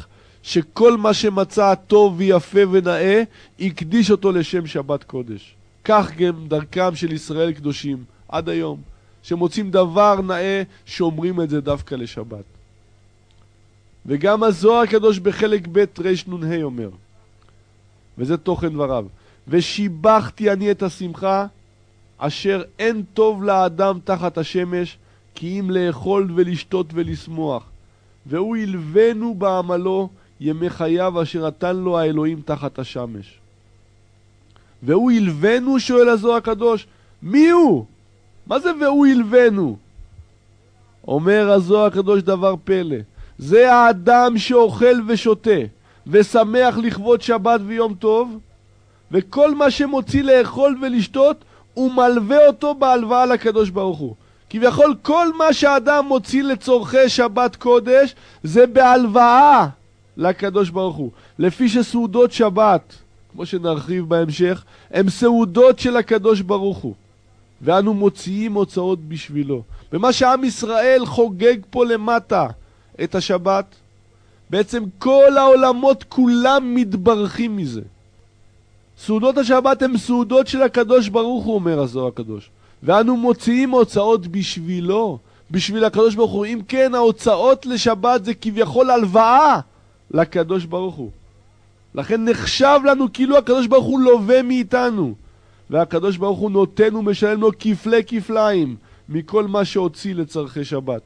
שכל מה שמצא טוב ויפה ונאה, יקדיש אותו לשם שבת קודש. כך גם דרכם של ישראל קדושים, עד היום, שמוצאים דבר נאה, שאומרים את זה דווקא לשבת. וגם הזוהר הקדוש בחלק ב' רנ"ה אומר, וזה תוכן דבריו, ושיבחתי אני את השמחה, אשר אין טוב לאדם תחת השמש, כי אם לאכול ולשתות ולשמוח, והוא ילבנו בעמלו ימי חייו אשר נתן לו האלוהים תחת השמש. והוא ילבנו, שואל הזוהר הקדוש, מי הוא? מה זה והוא ילבנו? אומר הזוהר הקדוש דבר פלא, זה האדם שאוכל ושותה ושמח לכבוד שבת ויום טוב, וכל מה שמוציא לאכול ולשתות הוא מלווה אותו בהלוואה לקדוש ברוך הוא. כביכול כל מה שהאדם מוציא לצורכי שבת קודש זה בהלוואה לקדוש ברוך הוא. לפי שסעודות שבת, כמו שנרחיב בהמשך, הם סעודות של הקדוש ברוך הוא, ואנו מוציאים הוצאות בשבילו. במה שעם ישראל חוגג פה למטה את השבת, בעצם כל העולמות כולם מתברכים מזה. סעודות השבת הן סעודות של הקדוש ברוך הוא, אומר הזוהר הקדוש, ואנו מוציאים הוצאות בשבילו, בשביל הקדוש ברוך הוא. אם כן, ההוצאות לשבת זה כביכול הלוואה לקדוש ברוך הוא. לכן נחשב לנו כאילו הקדוש ברוך הוא לווה מאיתנו, והקדוש ברוך הוא נותן ומשלם לו כפלי כפליים מכל מה שהוציא לצרכי שבת.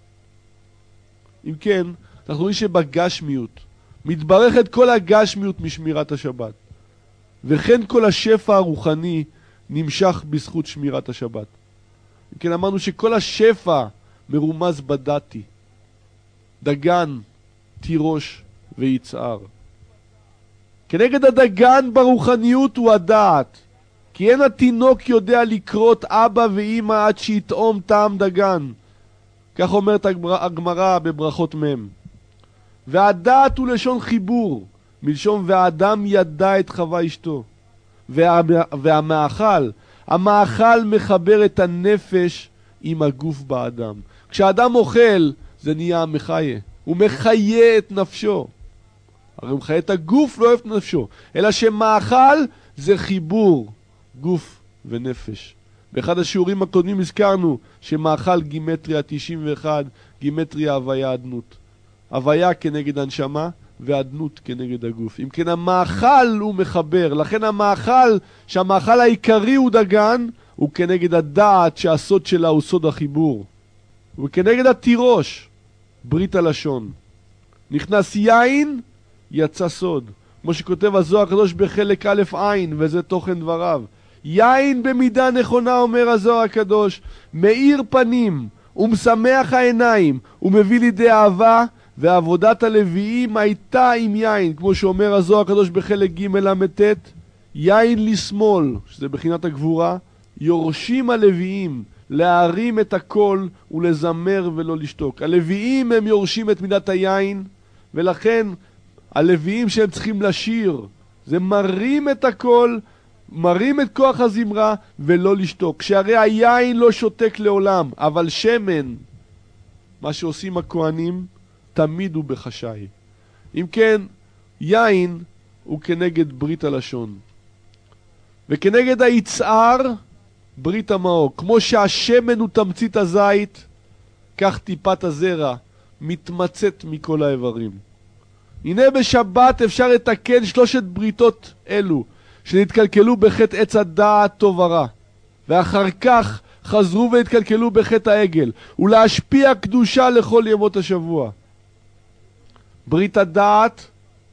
אם כן, אנחנו רואים שבגשמיות מתברכת כל הגשמיות משמירת השבת, וכן כל השפע הרוחני נמשך בזכות שמירת השבת. אם כן, אמרנו שכל השפע מרומז בדתי, דגן, תירוש ויצער. כנגד הדגן ברוחניות הוא הדעת, כי אין התינוק יודע לקרות אבא ואמא עד שיתאום טעם דגן. כך אומרת הגמרא בברכות מ'. והדעת הוא לשון חיבור, מלשון והאדם ידע את חווה אשתו. והמאכל, המאכל מחבר את הנפש עם הגוף באדם. כשאדם אוכל זה נהיה מחיה, הוא מחיה את נפשו. הרי הוא מחיה את הגוף, לא אוהב את נפשו, אלא שמאכל זה חיבור גוף ונפש. באחד השיעורים הקודמים הזכרנו שמאכל גימטריה 91, גימטריה הוויה אדנות. הוויה כנגד הנשמה ואדנות כנגד הגוף. אם כן, המאכל הוא מחבר, לכן המאכל, שהמאכל העיקרי הוא דגן, הוא כנגד הדעת שהסוד שלה הוא סוד החיבור. וכנגד התירוש, ברית הלשון. נכנס יין, יצא סוד. כמו שכותב הזוהר הקדוש בחלק א' עין, וזה תוכן דבריו. יין במידה נכונה, אומר הזוהר הקדוש, מאיר פנים ומשמח העיניים ומביא לידי אהבה, ועבודת הלוויים הייתה עם יין, כמו שאומר הזוהר הקדוש בחלק ג' ל"ט, יין לשמאל, שזה בחינת הגבורה, יורשים הלוויים להרים את הכל ולזמר ולא לשתוק. הלוויים הם יורשים את מידת היין, ולכן הלוויים שהם צריכים לשיר, זה מרים את הכל, מרים את כוח הזמרה ולא לשתוק. שהרי היין לא שותק לעולם, אבל שמן, מה שעושים הכהנים, תמיד הוא בחשאי. אם כן, יין הוא כנגד ברית הלשון. וכנגד היצער, ברית המאור. כמו שהשמן הוא תמצית הזית, כך טיפת הזרע מתמצאת מכל האיברים. הנה בשבת אפשר לתקן 3 בריתות אלו, שנתקלקלו בחטא עץ הדעת טוב ורע, ואחר כך חזרו והתקלקלו בחטא העגל, ולהשפיע קדושה לכל ימות השבוע. ברית הדעת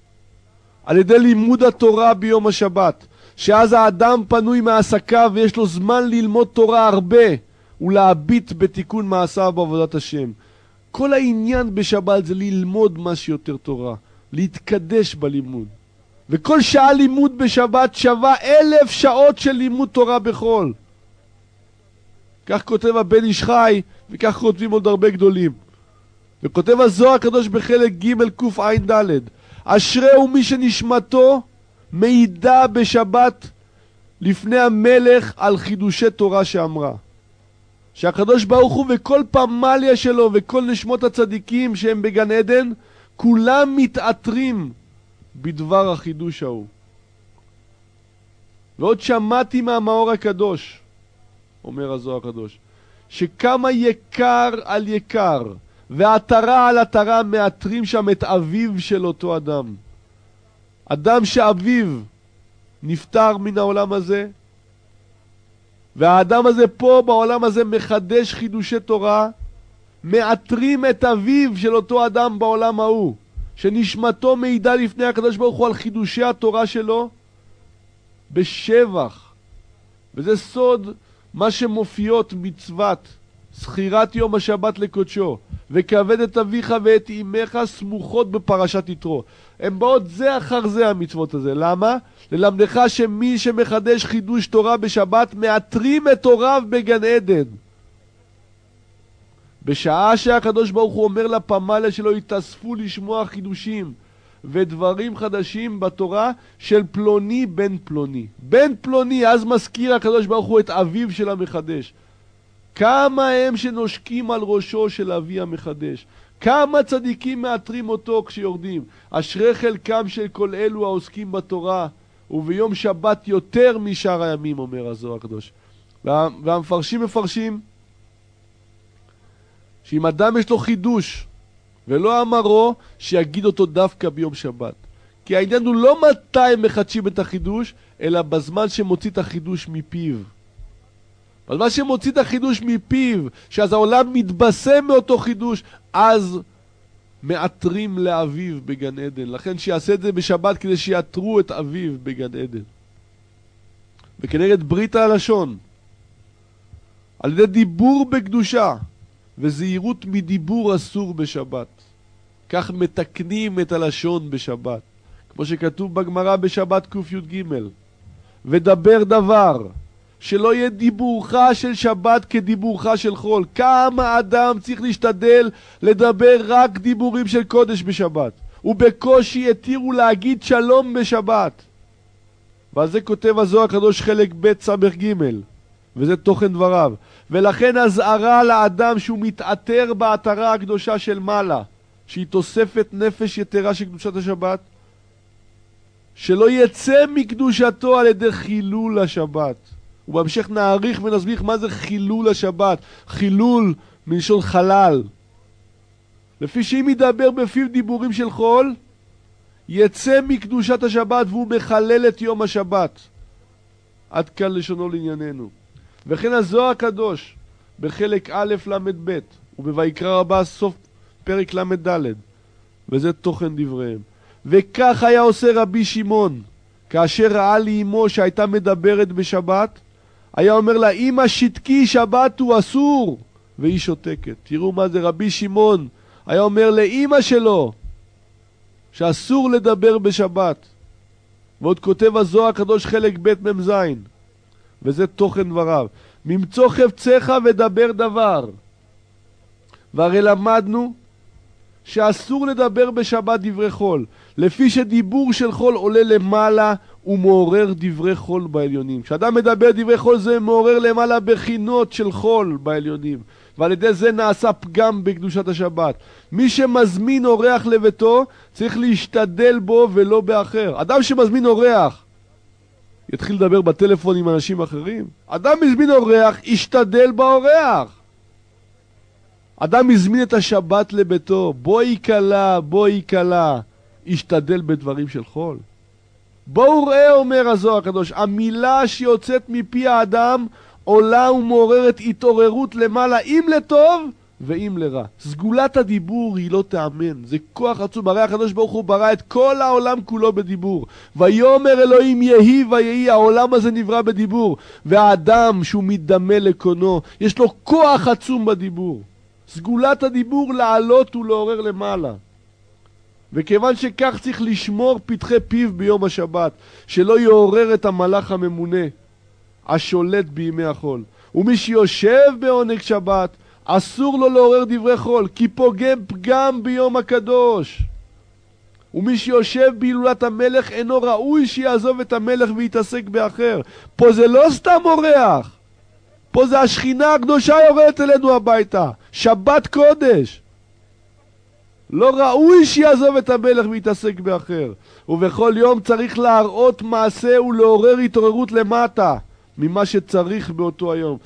על ידי לימוד התורה ביום השבת, שאז האדם פנוי מעסקיו ויש לו זמן ללמוד תורה הרבה ולהביט בתיקון מעשיו בעבודת השם. כל העניין בשבת זה ללמוד מה שיותר תורה, להתקדש בלימוד. וכל שעה לימוד בשבת שווה 1000 שעות של לימוד תורה בחול. כך כותב הבן איש חי, וכך כותבים עוד הרבה גדולים. וכותב הזוהר הקדוש בחלק ג' קע"ד, אשריהו מי שנשמתו מעידה בשבת לפני המלך על חידושי תורה שאמרה. שהקדוש ברוך הוא וכל פמליה שלו וכל נשמות הצדיקים שהם בגן עדן, כולם מתעטרים בדבר החידוש ההוא. ועוד שמעתי מהמאור הקדוש, אומר הזוהר הקדוש, שכמה יקר על יקר ועטרה על עטרה מאתרים שם את אביו של אותו אדם. אדם שאביו נפטר מן העולם הזה, והאדם הזה פה בעולם הזה מחדש חידושי תורה, מאתרים את אביו של אותו אדם בעולם ההוא, שנשמתו מעידה לפני הקדוש ברוך הוא על חידושי התורה שלו בשבח. וזה סוד מה שמופיעות מצוות זכירת יום השבת לקודשו, וכבד את אביך ואת אמך סמוכות בפרשת יתרו. הם באות זה אחר זה המצוות הזה. למה? ללמדך שמי שמחדש חידוש תורה בשבת מאתרים את הוריו בגן עדן. בשעה שהקדוש ברוך הוא אומר לפמליה שלו יתאספו לשמוע חידושים ודברים חדשים בתורה של פלוני בן פלוני. בן פלוני, אז מזכיר הקדוש ברוך הוא את אביו של המחדש. כמה הם שנושקים על ראשו של אבי המחדש. כמה צדיקים מאתרים אותו כשיורדים. אשרי חלקם של כל אלו העוסקים בתורה, וביום שבת יותר משאר הימים, אומר הזוהר הקדוש. והמפרשים מפרשים שאם אדם יש לו חידוש ולא אמרו, שיגיד אותו דווקא ביום שבת. כי העניין הוא לא מתי מחדשים את החידוש, אלא בזמן שמוציא את החידוש מפיו. בזמן שמוציא את החידוש מפיו, שאז העולם מתבשם מאותו חידוש, אז מאתרים לאביו בגן עדן. לכן שיעשה את זה בשבת כדי שיאתרו את אביו בגן עדן. וכנגד ברית הלשון, על ידי דיבור בקדושה, וזהירות מדיבור אסור בשבת. כך מתקנים את הלשון בשבת. כמו שכתוב בגמרא בשבת קי"ג. ודבר דבר, שלא יהיה דיבורך של שבת כדיבורך של חול. כמה אדם צריך להשתדל לדבר רק דיבורים של קודש בשבת. ובקושי התירו להגיד שלום בשבת. ועל זה כותב הזוהר הקדוש חלק ב' סמך ג', וזה תוכן דבריו. ולכן הזהרה לאדם שהוא מתעטר בעטרה הקדושה של מעלה, שהיא תוספת נפש יתרה של קדושת השבת, שלא יצא מקדושתו על ידי חילול השבת. ובהמשך נעריך ונסביר מה זה חילול השבת. חילול מלשון חלל. לפי שאם ידבר בפיו דיבורים של חול, יצא מקדושת השבת והוא מחלל את יום השבת. עד כאן לשונו לענייננו. וכן הזוהר הקדוש בחלק א' למד ב' ובויקרא רבה סוף פרק למד ד', וזה תוכן דבריהם. וכך היה עושה רבי שמעון כאשר ראה לאמו שהייתה מדברת בשבת, היה אומר לה, אמא שתקי, שבת הוא אסור, והיא שותקת. תראו מה זה. רבי שמעון היה אומר לאמא שלו שאסור לדבר בשבת. ועוד כותב הזוהר הקדוש חלק ב' מ"ז, וזה תוכן דבריו. ממצוא חפצך ודבר דבר. והרי למדנו שאסור לדבר בשבת דברי חול, לפי שדיבור של חול עולה למעלה ומעורר דברי חול בעליונים. כשאדם מדבר דברי חול זה מעורר למעלה בחינות של חול בעליונים, ועל ידי זה נעשה פגם בקדושת השבת. מי שמזמין אורח לביתו צריך להשתדל בו ולא באחר. אדם שמזמין אורח יתחיל לדבר בטלפון עם אנשים אחרים? אדם מזמין אורח, ישתדל באורח. אדם מזמין את השבת לביתו, בואי קלה, בואי קלה, ישתדל בדברים של חול. בואו ראה, אומר הזוהר הקדוש, המילה שיוצאת מפי האדם עולה ומעוררת התעוררות למעלה, אם לטוב ואם לרע. סגולת הדיבור היא לא תאמן, זה כוח עצום. הרי הקדוש ברוך הוא ברא את כל העולם כולו בדיבור. ויאמר אלוהים יהי ויהי, העולם הזה נברא בדיבור. והאדם שהוא מתדמה לקונו, יש לו כוח עצום בדיבור. סגולת הדיבור לעלות ולעורר למעלה. וכיוון שכך צריך לשמור פתחי פיו ביום השבת, שלא יעורר את המלאך הממונה השולט בימי החול. ומי שיושב בעונג שבת אסור לו לעורר דברי חול, כי פוגם פגם ביום הקדוש. ומי שיושב בהילולת המלך אינו ראוי שיעזוב את המלך ויתעסק באחר. פה זה לא סתם אורח, פה זה השכינה הקדושה יורדת אלינו הביתה, שבת קודש. לא ראוי שיעזוב את המלך ויתעסק באחר. ובכל יום צריך להראות מעשה ולעורר התעוררות למטה ממה שצריך באותו היום.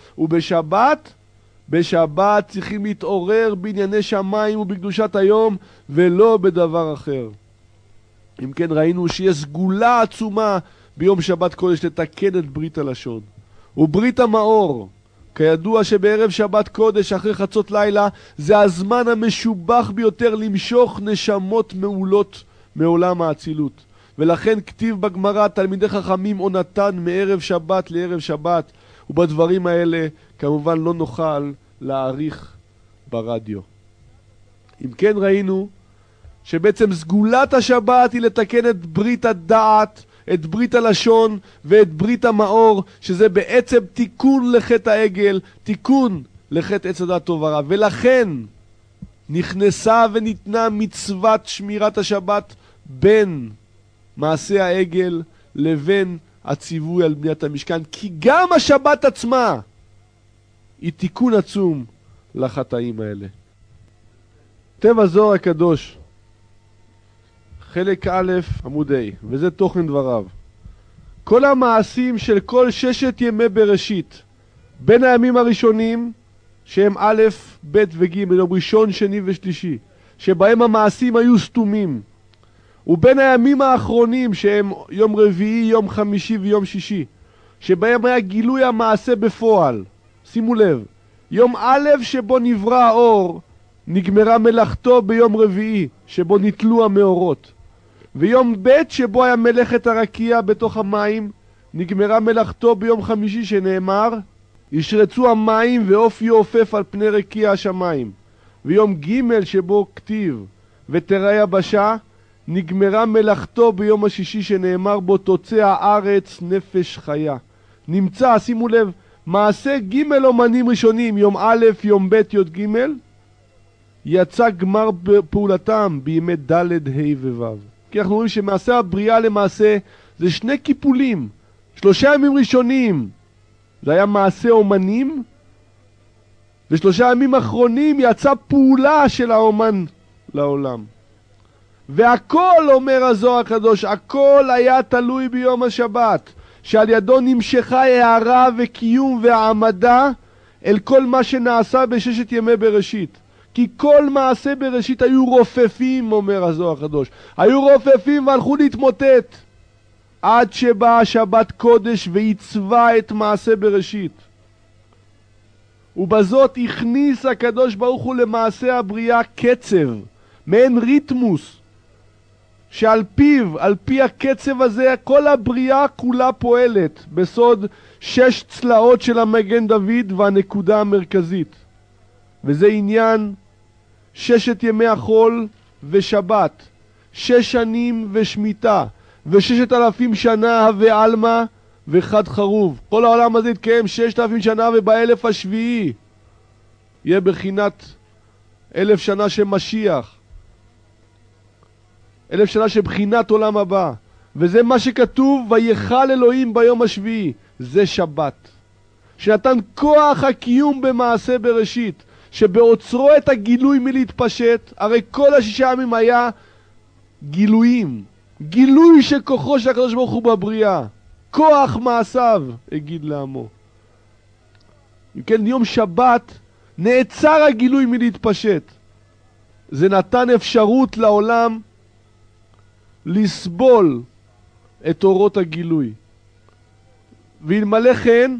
בשבת צריכים להתעורר בענייני שמיים ובקדושת היום ולא בדבר אחר. אם כן, ראינו שיש סגולה עצומה ביום שבת קודש לתקן את ברית הלשון וברית המאור. כידוע שבערב שבת קודש אחרי חצות לילה זה הזמן המשובח ביותר למשוך נשמות מעולות מעולם האצילות. ולכן כתיב בגמרא תלמידי חכמים עונתן מערב שבת לערב שבת, ובדברים האלה כמובן לא נוכל להאריך ברדיו. אם כן, ראינו שבעצם סגולת השבת היא לתקן את ברית הדעת, את ברית הלשון ואת ברית המאור, שזה בעצם תיקון לחטא העגל, תיקון לחטא עץ הדת טוב ורע. ולכן נכנסה וניתנה מצוות שמירת השבת בין מעשה העגל לבין הציווי על בניית המשכן, כי גם השבת עצמה היא תיקון עצום לחטאים האלה. טבע זוהר הקדוש חלק א' עמוד ה', וזה תוכן דבריו. כל המעשים של כל 6 ימי בראשית בין הימים הראשונים שהם א', ב' וג', יום ראשון, שני ושלישי, שבהם המעשים היו סתומים, ובין הימים האחרונים שהם יום רביעי, יום חמישי ויום שישי, שבהם היה גילוי המעשה בפועל. שימו לב, יום א' שבו נברא האור נגמרה מלאכתו ביום רביעי שבו נתלו המאורות, ויום ב' שבו היה מלאכת הרקיע בתוך המים נגמרה מלאכתו ביום חמישי שנאמר ישרצו המים ועוף יעופף על פני רקיע השמיים, ויום ג' שבו כתיב ותראה יבשה נגמרה מלאכתו ביום השישי שנאמר בו תוצא הארץ נפש חיה. נמצא, שימו לב, מעשה ג' אומנים ראשונים, יום א', יום ב', י' ג', יצא גמר פעולתם בימי ד', ה' וו'. כי אנחנו רואים שמעשה הבריאה למעשה זה 2 קיפולים. 3 ימים ראשונים זה היה מעשה אומנים, ו3 ימים אחרונים יצא פעולה של האומן לעולם. והכל, אומר הזוהר הקדוש, הכל היה תלוי ביום השבת, שעל ידו נמשכה הערה וקיום והעמדה אל כל מה שנעשה ב6 ימי בראשית. כי כל מעשה בראשית היו רופפים, אומר הזוהר הקדוש, היו רופפים והלכו להתמוטט עד שבאה שבת קודש ועיצבה את מעשה בראשית. ובזאת הכניס הקדוש ברוך הוא למעשה הבריאה קצב, מעין ריתמוס, שעל פיו, על פי הקצב הזה, כל הבריאה כולה פועלת בסוד 6 צלעות של המגן דוד והנקודה המרכזית. וזה עניין 6 ימי החול ושבת, 6 שנים ושמיטה, ו6,000 שנה ועלמה וחד חרוב. כל העולם הזה יתקיים 6,000 שנה, ובאלף השביעי יהיה בחינת 1,000 שנה של משיח, 1,000 שנה של בחינת עולם הבא. וזה מה שכתוב, ויכל אלוהים ביום השביעי. זה שבת, שנתן כוח הקיום במעשה בראשית, שבעוצרו את הגילוי מלהתפשט. הרי כל 6 ימים היה גילויים, גילוי של כוחו של הקדוש ברוך הוא בבריאה, כוח מעשיו הגיד לעמו. אם כן, יום שבת נעצר הגילוי מלהתפשט. זה נתן אפשרות לעולם לסבול את אורות הגילוי. ואלמלא כן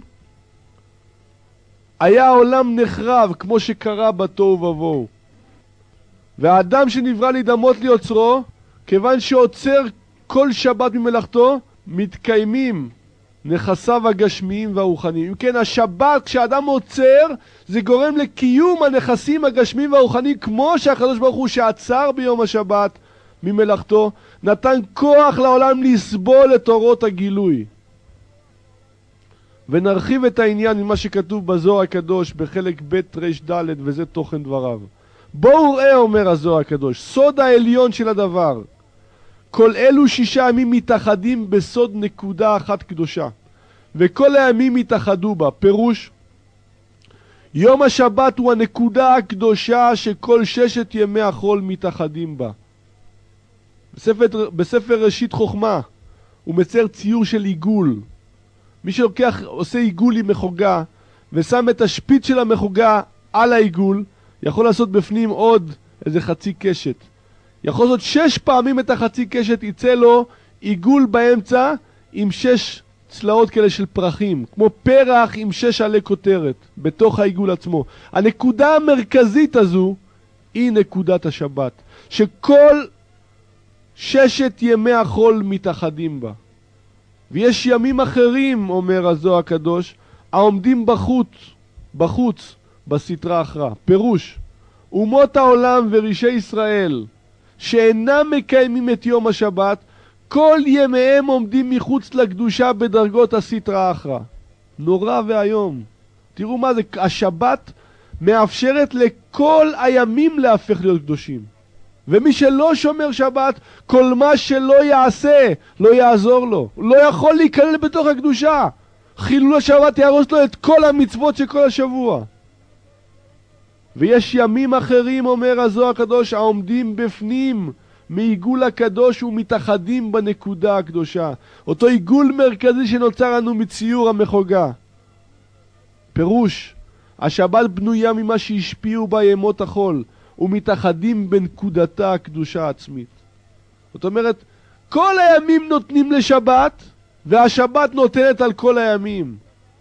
היה העולם נחרב כמו שקרה בתוהו ובוהו. והאדם שנברא להידמות ליוצרו, כיוון שעוצר כל שבת ממלאכתו, מתקיימים נכסיו הגשמיים והרוחניים. אם כן, השבת, כשאדם עוצר, זה גורם לקיום הנכסים הגשמיים והרוחניים, כמו שהקדוש ברוך הוא שעצר ביום השבת ממלאכתו, נתן כוח לעולם לסבול את אורות הגילוי. ונרחיב את העניין ממה שכתוב בזוהר הקדוש בחלק ב' ר' ד', וזה תוכן דבריו. בואו ראה, אומר הזוהר הקדוש, סוד העליון של הדבר. כל אלו 6 ימים מתאחדים בסוד נקודה אחת קדושה, וכל הימים התאחדו בה. פירוש, יום השבת הוא הנקודה הקדושה שכל 6 ימי החול מתאחדים בה. בספר ראשית חוכמה הוא מצייר ציור של עיגול. מי שלוקח, עושה עיגול עם מחוגה ושם את השפיץ של המחוגה על העיגול, יכול לעשות בפנים עוד איזה חצי קשת. יכול לעשות 6 פעמים את החצי קשת, יצא לו עיגול באמצע עם 6 צלעות כאלה של פרחים, כמו פרח עם 6 עלי כותרת בתוך העיגול עצמו. הנקודה המרכזית הזו היא נקודת השבת, שכל 6 ימי החול מתאחדים בה. ויש ימים אחרים, אומר הזוהר הקדוש, העומדים בחוץ בסתרה אחרא. פירוש, אומות העולם ורישי ישראל שאינם מקיימים את יום השבת, כל ימיהם עומדים מחוץ לקדושה בדרגות הסתרה אחרא. נורא והיום. תראו מה זה, השבת מאפשרת לכל הימים להפך להיות קדושים. ומי שלא שומר שבת, כל מה שלא יעשה, לא יעזור לו. הוא לא יכול להיכלל בתוך הקדושה. חילול השבת יהרוס לו את כל המצוות של כל השבוע. ויש ימים אחרים, אומר הזוהר הקדוש, העומדים בפנים מעיגול הקדוש ומתאחדים בנקודה הקדושה. אותו עיגול מרכזי שנוצר לנו מציור המחוגה. פירוש, השבת בנויה ממה שהשפיעו בה ימות החול, ומתאחדים בנקודתה הקדושה העצמית. זאת אומרת, כל הימים נותנים לשבת, והשבת נותנת על כל הימים.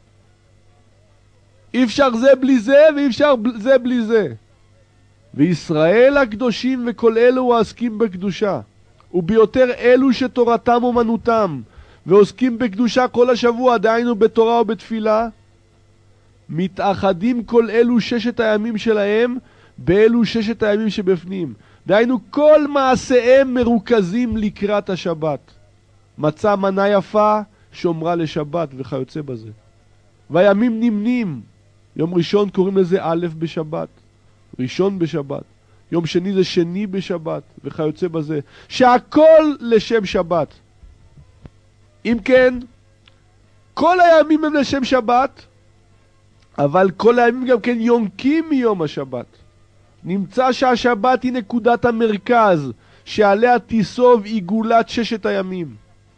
אי אפשר זה בלי זה, ואי אפשר זה בלי זה. וישראל הקדושים וכל אלו העסקים בקדושה, וביותר אלו שתורתם אומנותם, ועוסקים בקדושה כל השבוע, דהיינו בתורה ובתפילה, מתאחדים כל אלו 6 הימים שלהם, באלו 6 הימים שבפנים. דהיינו כל מעשיהם מרוכזים לקראת השבת. מצא מנה יפה, שומרה לשבת וכיוצא בזה. והימים נמנים. יום ראשון קוראים לזה א' בשבת, ראשון בשבת. יום שני זה שני בשבת וכיוצא בזה. שהכל לשם שבת. אם כן, כל הימים הם לשם שבת, אבל כל הימים גם כן יונקים מיום השבת. נמצא שהשבת היא נקודת המרכז שעליה תיסוב עיגולת 6 הימים.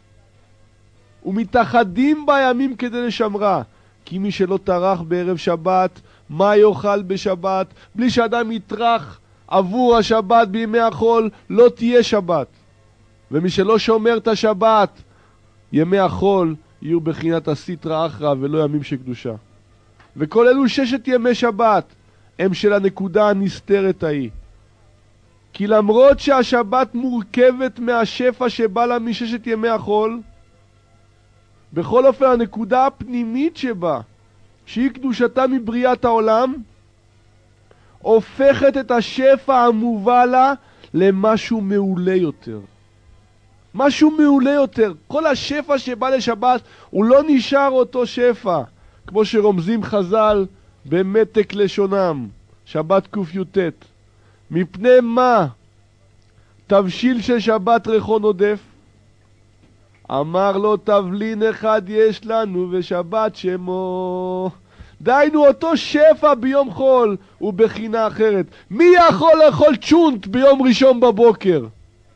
ומתאחדים בימים כדי לשמרה. כי מי שלא טרח בערב שבת, מה יאכל בשבת? בלי שאדם יטרח עבור השבת בימי החול, לא תהיה שבת. ומי שלא שומר את השבת, ימי החול יהיו בחינת הסתרא אחרא ולא ימים של קדושה. וכל אלו 6 ימי שבת הם של הנקודה הנסתרת ההיא. כי למרות שהשבת מורכבת מהשפע שבא לה מ6 ימי החול, בכל אופן הנקודה הפנימית שבה, שהיא קדושתה מבריאת העולם, הופכת את השפע המובא לה למשהו מעולה יותר. משהו מעולה יותר. כל השפע שבא לשבת הוא לא נשאר אותו שפע, כמו שרומזים חז"ל במתק לשונם, שבת קי"ט. מפני מה תבשיל של שבת ריחון עודף? אמר לו, תבלין אחד יש לנו ושבת שמו. דיינו, אותו שפע ביום חול הוא בחינה אחרת. מי יכול לאכול צ'ונט ביום ראשון בבוקר?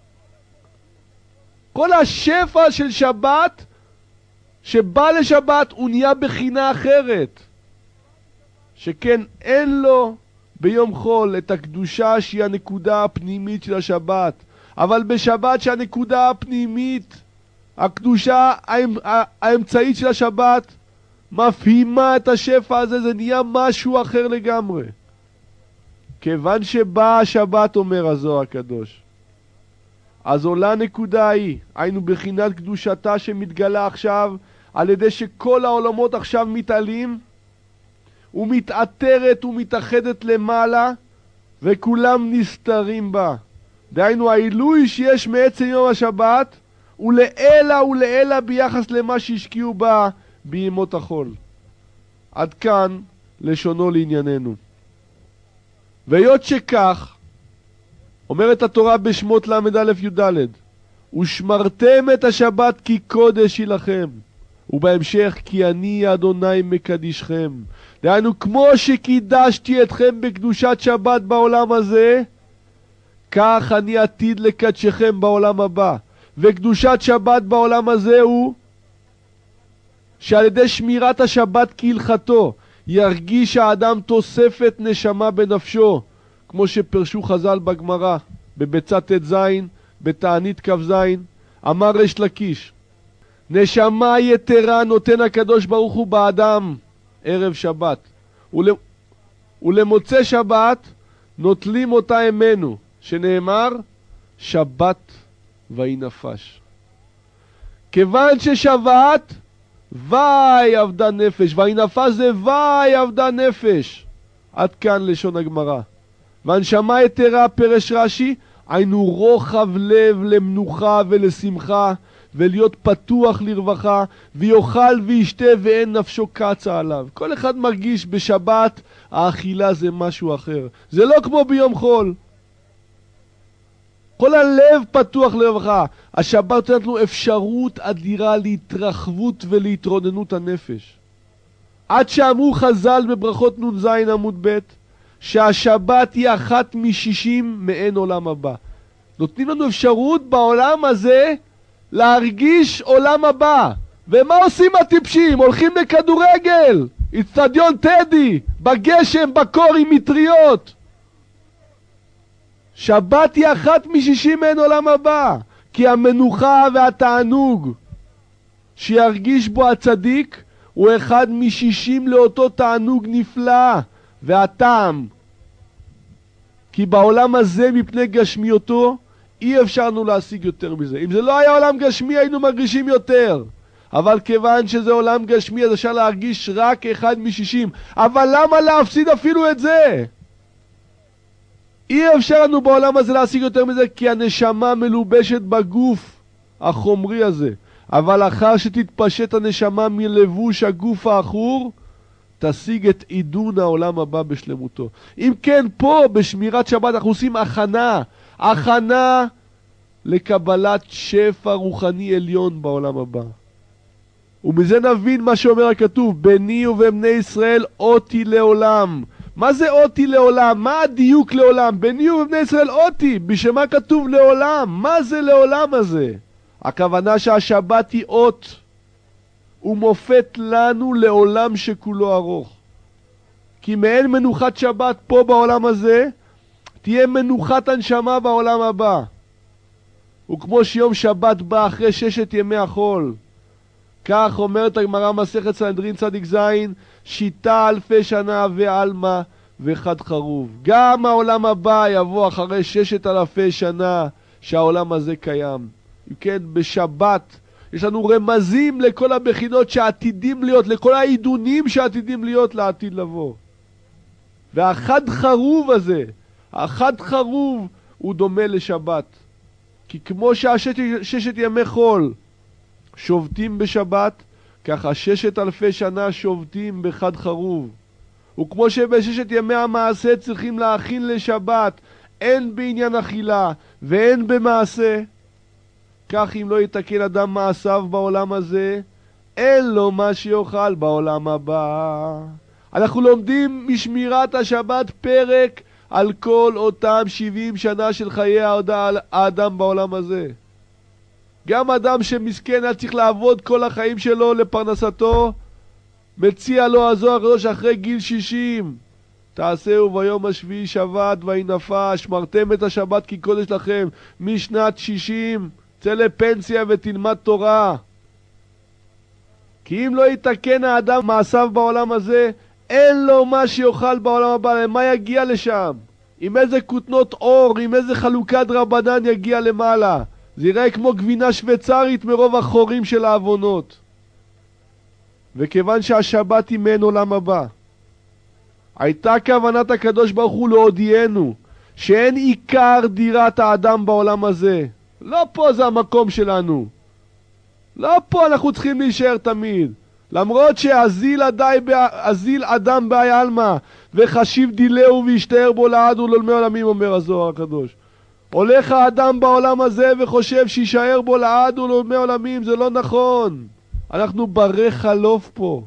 כל השפע של שבת שבא לשבת הוא נהיה בחינה אחרת, שכן אין לו ביום חול את הקדושה שהיא הנקודה הפנימית של השבת. אבל בשבת שהנקודה הפנימית, הקדושה האמצעית של השבת, מפהימה את השפע הזה, זה נהיה משהו אחר לגמרי. כיוון שבאה השבת, אומר הזוהר הקדוש, אז עולה נקודה היא, היינו בחינת קדושתה שמתגלה עכשיו, על ידי שכל העולמות עכשיו מתעלים, ומתעטרת ומתאחדת למעלה, וכולם נסתרים בה. דהיינו, העילוי שיש מעצם יום השבת, ולעילה ביחס למה שהשקיעו בה בימות החול. עד כאן לשונו לענייננו. והיות שכך, אומרת התורה בשמות ל"א י"ד, ושמרתם את השבת כי קודש היא לכם, ובהמשך, כי אני אדוני מקדישכם. דהיינו, כמו שקידשתי אתכם בקדושת שבת בעולם הזה, כך אני עתיד לקדשכם בעולם הבא. וקדושת שבת בעולם הזה הוא שעל ידי שמירת השבת כהלכתו ירגיש האדם תוספת נשמה בנפשו, כמו שפרשו חז"ל בגמרא בביצה ט"ז בתענית כ"ז. אמר ריש לקיש, נשמה יתרה נותן הקדוש ברוך הוא באדם ערב שבת, ולמוצא שבת נוטלים אותה ימינו, שנאמר שבת ויהי נפש. כיוון ששבת ויהי עבדה נפש, ויהי נפש זה ויהי עבדה נפש. עד כאן לשון הגמרא. והנשמה יתרה פרש רש"י, היינו רוחב לב למנוחה ולשמחה, ולהיות פתוח לרווחה, ויאכל וישתה ואין נפשו קצה עליו. כל אחד מרגיש בשבת האכילה זה משהו אחר, זה לא כמו ביום חול. כל הלב פתוח לרווחה. השבת נתנה לנו אפשרות אדירה להתרחבות ולהתרוננות הנפש. עד שאמרו חז"ל בברכות נ"ז עמוד ב' שהשבת היא אחת מ-60 מעין עולם הבא. נותנים לנו אפשרות בעולם הזה להרגיש עולם הבא. ומה עושים הטיפשים? הולכים לכדורגל, אצטדיון טדי, בגשם, בקור עם מטריות. שבת היא אחת מ-60 מעין עולם הבא, כי המנוחה והתענוג שירגיש בו הצדיק הוא אחד מ-60 לאותו תענוג נפלא והטעם. כי בעולם הזה מפני גשמיותו אי אפשר לנו להשיג יותר מזה. אם זה לא היה עולם גשמי היינו מרגישים יותר, אבל כיוון שזה עולם גשמי אז אפשר להרגיש רק אחד מ-60. אבל למה להפסיד אפילו את זה? אי אפשר לנו בעולם הזה להשיג יותר מזה, כי הנשמה מלובשת בגוף החומרי הזה. אבל אחר שתתפשט הנשמה מלבוש הגוף האחור, תשיג את עידון העולם הבא בשלמותו. אם כן, פה בשמירת שבת אנחנו עושים הכנה לקבלת שפע רוחני עליון בעולם הבא. ומזה נבין מה שאומר הכתוב, בני ובבני ישראל אותי לעולם. מה זה אותי לעולם? מה הדיוק לעולם? בני ובבני ישראל אותי. בשמה כתוב לעולם. מה זה לעולם הזה? הכוונה שהשבת היא אות ומופת לנו לעולם שכולו ארוך. כי מעין מנוחת שבת פה בעולם הזה, תהיה מנוחת הנשמה בעולם הבא. וכמו שיום שבת בא אחרי 6 ימי החול, כך אומרת הגמרא מסכת סנהדרין צדיק ז', שיטה אלפי שנה ועלמא וחד חרוב. גם העולם הבא יבוא אחרי 6,000 שנה שהעולם הזה קיים. אם כן, בשבת יש לנו רמזים לכל הבחינות שעתידים להיות, לכל העידונים שעתידים להיות לעתיד לבוא. והחד חרוב הזה, החד חרוב הוא דומה לשבת. כי כמו ש6 ימי חול שובתים בשבת, ככה 6,000 שנה שובתים בחד חרוב. וכמו שב6 ימי המעשה צריכים להכין לשבת, אין בעניין אכילה ואין במעשה, כך אם לא יתקן אדם מעשיו בעולם הזה, אין לו מה שיאכל בעולם הבא. אנחנו לומדים משמירת השבת פרק על כל אותם 70 שנה של חיי האדם בעולם הזה. גם אדם שמסכן היה צריך לעבוד כל החיים שלו לפרנסתו, מציע לו הזוהר הקדוש אחרי גיל 60, תעשהו ביום השביעי שבת ויהי נפש, שמרתם את השבת כי קודש לכם. משנת 60 צא לפנסיה ותלמד תורה. כי אם לא יתקן האדם מעשיו בעולם הזה, אין לו מה שיאכל בעולם הבא. למה יגיע לשם? עם איזה כותנות אור, עם איזה חלוקת רבנן יגיע למעלה? זה יראה כמו גבינה שוויצרית מרוב החורים של העוונות. וכיוון שהשבת היא מעין עולם הבא, הייתה כוונת הקדוש ברוך הוא להודיענו שאין עיקר דירת האדם בעולם הזה. לא פה זה המקום שלנו, לא פה אנחנו צריכים להישאר תמיד. למרות שאזיל אדם באי עלמא וחשיב דילהו וישתער בו לעד ולעולמי עולמים, אומר הזוהר הקדוש. הולך האדם בעולם הזה וחושב שישאר בו לעד ולעולמי עולמים, זה לא נכון. אנחנו ברי חלוף פה.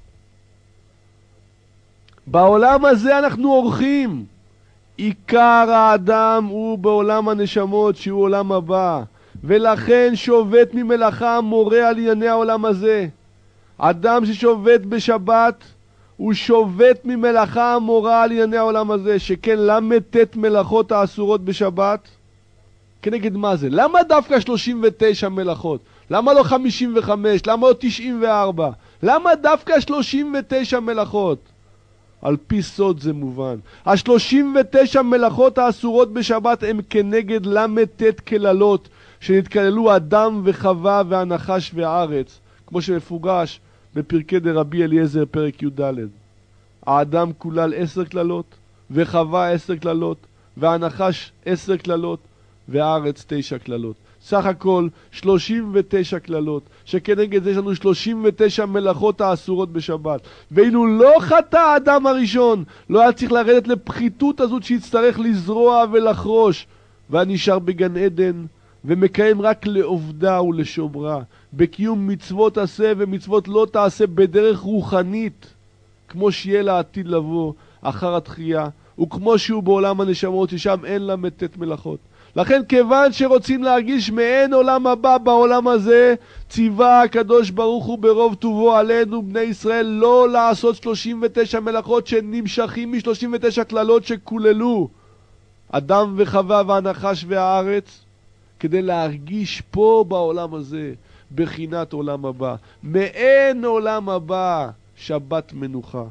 בעולם הזה אנחנו אורחים. עיקר האדם הוא בעולם הנשמות, שהוא עולם הבא. ולכן שובת ממלאכה מורה על ענייני העולם הזה. אדם ששובת בשבת, הוא שובת ממלאכה מורה על ענייני העולם הזה, שכן למתת מלאכות האסורות בשבת. כנגד מה זה? למה דווקא 39 מלאכות? למה לא 55? למה לא 94? למה דווקא 39 מלאכות? על פי סוד זה מובן. ה-39 מלאכות האסורות בשבת הם כנגד למתת כללות שנתכללו אדם וחווה והנחש והארץ, כמו שמפוגש בפרקי דרבי אליעזר פרק י"ד. האדם כולל 10 כללות, וחווה 10 כללות, והנחש 10 כללות, והארץ 9 כללות. סך הכל 39 כללות, שכנגד זה יש לנו 39 מלאכות האסורות בשבת. ואילו לא חטא האדם הראשון, לא היה צריך לרדת לפחיתות הזאת שיצטרך לזרוע ולחרוש, והנשאר בגן עדן, ומקיים רק לעובדה ולשומרה. בקיום מצוות עשה ומצוות לא תעשה בדרך רוחנית, כמו שיהיה לעתיד לבוא אחר התחייה, וכמו שהוא בעולם הנשמות ששם אין לה מתת מלאכות. לכן כיוון שרוצים להרגיש מעין עולם הבא בעולם הזה, ציווה הקדוש ברוך הוא ברוב טובו עלינו בני ישראל לא לעשות 39 מלאכות שנמשכים מ-39 כללות שכוללו אדם וחווה והנחש והארץ, כדי להרגיש פה בעולם הזה בחינת עולם הבא, מעין עולם הבא, שבת מנוחה.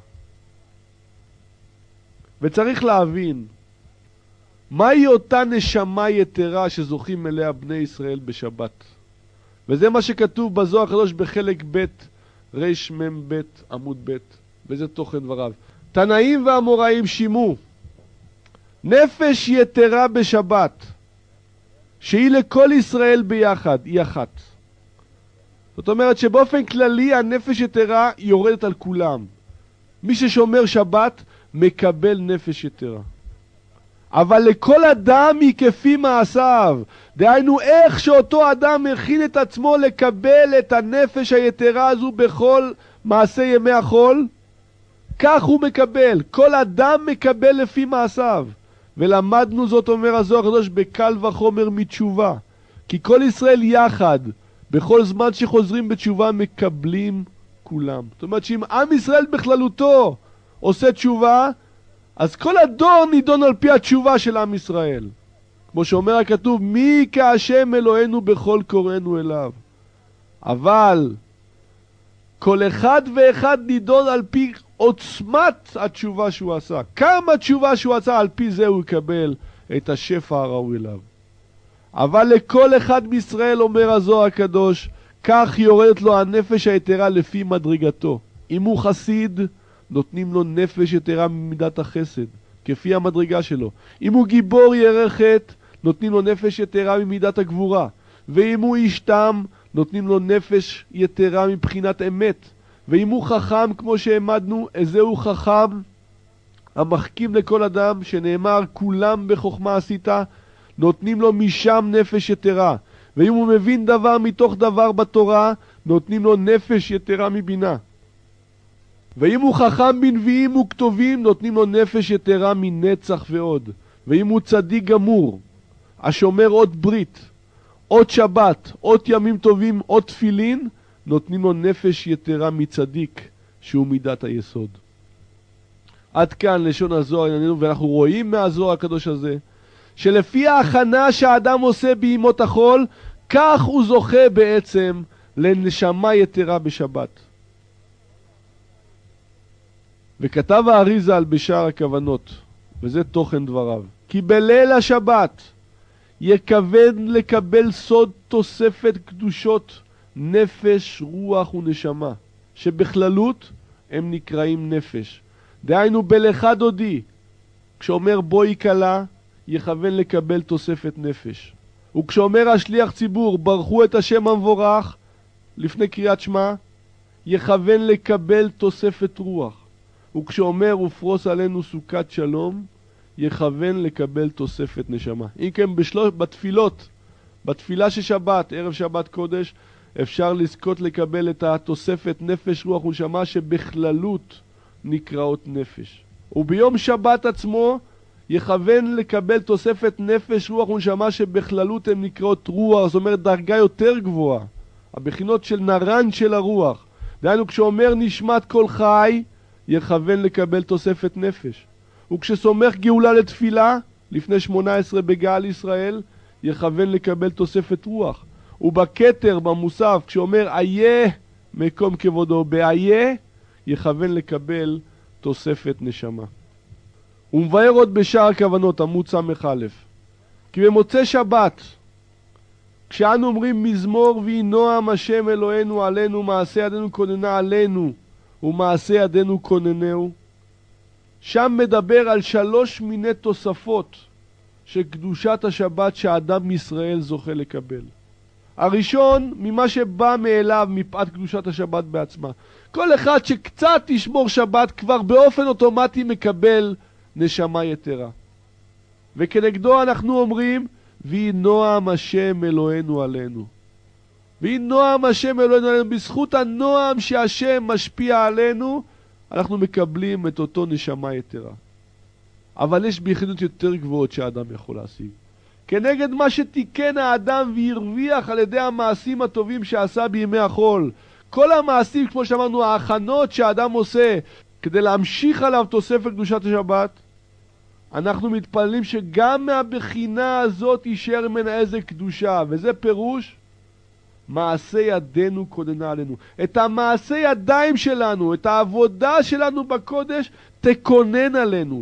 וצריך להבין מהי אותה נשמה יתרה שזוכים אליה בני ישראל בשבת. וזה מה שכתוב בזוהר הקדוש בחלק ב' רמ"ב עמוד ב', וזה תוכן דבריו. תנאים ואמוראים שימו נפש יתרה בשבת, שהיא לכל ישראל ביחד, היא אחת. זאת אומרת שבאופן כללי הנפש יתרה יורדת על כולם. מי ששומר שבת מקבל נפש יתרה. אבל לכל אדם היא כפי מעשיו. דהיינו איך שאותו אדם הכין את עצמו לקבל את הנפש היתרה הזו בכל מעשה ימי החול, כך הוא מקבל. כל אדם מקבל לפי מעשיו. ולמדנו זאת, אומר הזוהר הקדוש, בקל וחומר מתשובה. כי כל ישראל יחד, בכל זמן שחוזרים בתשובה, מקבלים כולם. זאת אומרת שאם עם ישראל בכללותו עושה תשובה, אז כל הדור נידון על פי התשובה של עם ישראל. כמו שאומר הכתוב, מי כהשם אלוהינו בכל קוראינו אליו. אבל כל אחד ואחד נידון על פי עוצמת התשובה שהוא עשה. כמה תשובה שהוא עשה, על פי זה הוא יקבל את השפע הראוי אליו. אבל לכל אחד מישראל, אומר הזוהר הקדוש, כך יורדת לו הנפש היתרה לפי מדרגתו. אם הוא חסיד, נותנים לו נפש יתרה ממידת החסד, כפי המדרגה שלו. אם הוא גיבור ירחת, נותנים לו נפש יתרה ממידת הגבורה. ואם הוא איש תם, נותנים לו נפש יתרה מבחינת אמת. ואם הוא חכם, כמו שהעמדנו, איזהו חכם המחכים לכל אדם, שנאמר כולם בחוכמה עשית, נותנים לו משם נפש יתרה. ואם הוא מבין דבר מתוך דבר בתורה, נותנים לו נפש יתרה מבינה. ואם הוא חכם בנביאים וכתובים, נותנים לו נפש יתרה מנצח ועוד. ואם הוא צדיק גמור, השומר עוד ברית, עוד שבת, עוד ימים טובים, עוד תפילין, נותנים לו נפש יתרה מצדיק, שהוא מידת היסוד. עד כאן לשון הזוהר ענייננו, ואנחנו רואים מהזוהר הקדוש הזה, שלפי ההכנה שהאדם עושה בימות החול, כך הוא זוכה בעצם לנשמה יתרה בשבת. וכתב האריזה על בשער הכוונות, וזה תוכן דבריו, כי בליל השבת יכוון לקבל סוד תוספת קדושות נפש, רוח ונשמה, שבכללות הם נקראים נפש. דהיינו בלך דודי, כשאומר בואי כלה, יכוון לקבל תוספת נפש. וכשאומר השליח ציבור ברכו את השם המבורך לפני קריאת שמע, יכוון לקבל תוספת רוח. וכשאומר ופרוס עלינו סוכת שלום, יכוון לקבל תוספת נשמה. אם כן בתפילות, בתפילה של שבת, ערב שבת קודש, אפשר לזכות לקבל את התוספת נפש רוח ונשמה שבכללות נקראות נפש. וביום שבת עצמו יכוון לקבל תוספת נפש רוח ונשמה שבכללות הן נקראות רוח, זאת אומרת דרגה יותר גבוהה, הבחינות של נרן של הרוח. דהיינו כשאומר נשמת כל חי יכוון לקבל תוספת נפש, וכשסומך גאולה לתפילה לפני 18 בגאל ישראל יכוון לקבל תוספת רוח. ובכתר במוסף כשאומר איה מקום כבודו באיה יכוון לקבל תוספת נשמה. הוא מבאר עוד בשאר הכוונות עמוד ס"א, כי במוצאי שבת כשאנו אומרים מזמור ויהי נועם השם אלוהינו עלינו מעשה ידינו כוננה עלינו ומעשה ידינו כוננהו, שם מדבר על 3 מיני תוספות של קדושת השבת שהאדם מישראל זוכה לקבל. הראשון ממה שבא מאליו מפאת קדושת השבת בעצמה. כל אחד שקצת תשמור שבת כבר באופן אוטומטי מקבל נשמה יתרה. וכנגדו אנחנו אומרים ויהי נועם השם אלוהינו עלינו. ויהי נועם השם אלוהינו עלינו, בזכות הנועם שהשם משפיע עלינו אנחנו מקבלים את אותו נשמה יתרה. אבל יש ביחידות יותר גבוהות שהאדם יכול להשיג. כנגד מה שתיקן האדם והרוויח על ידי המעשים הטובים שעשה בימי החול. כל המעשים, כמו שאמרנו, ההכנות שהאדם עושה כדי להמשיך עליו תוספת קדושת השבת, אנחנו מתפללים שגם מהבחינה הזאת יישאר ממנה איזה קדושה, וזה פירוש מעשה ידינו כוננה עלינו. את המעשה ידיים שלנו, את העבודה שלנו בקודש תכונן עלינו,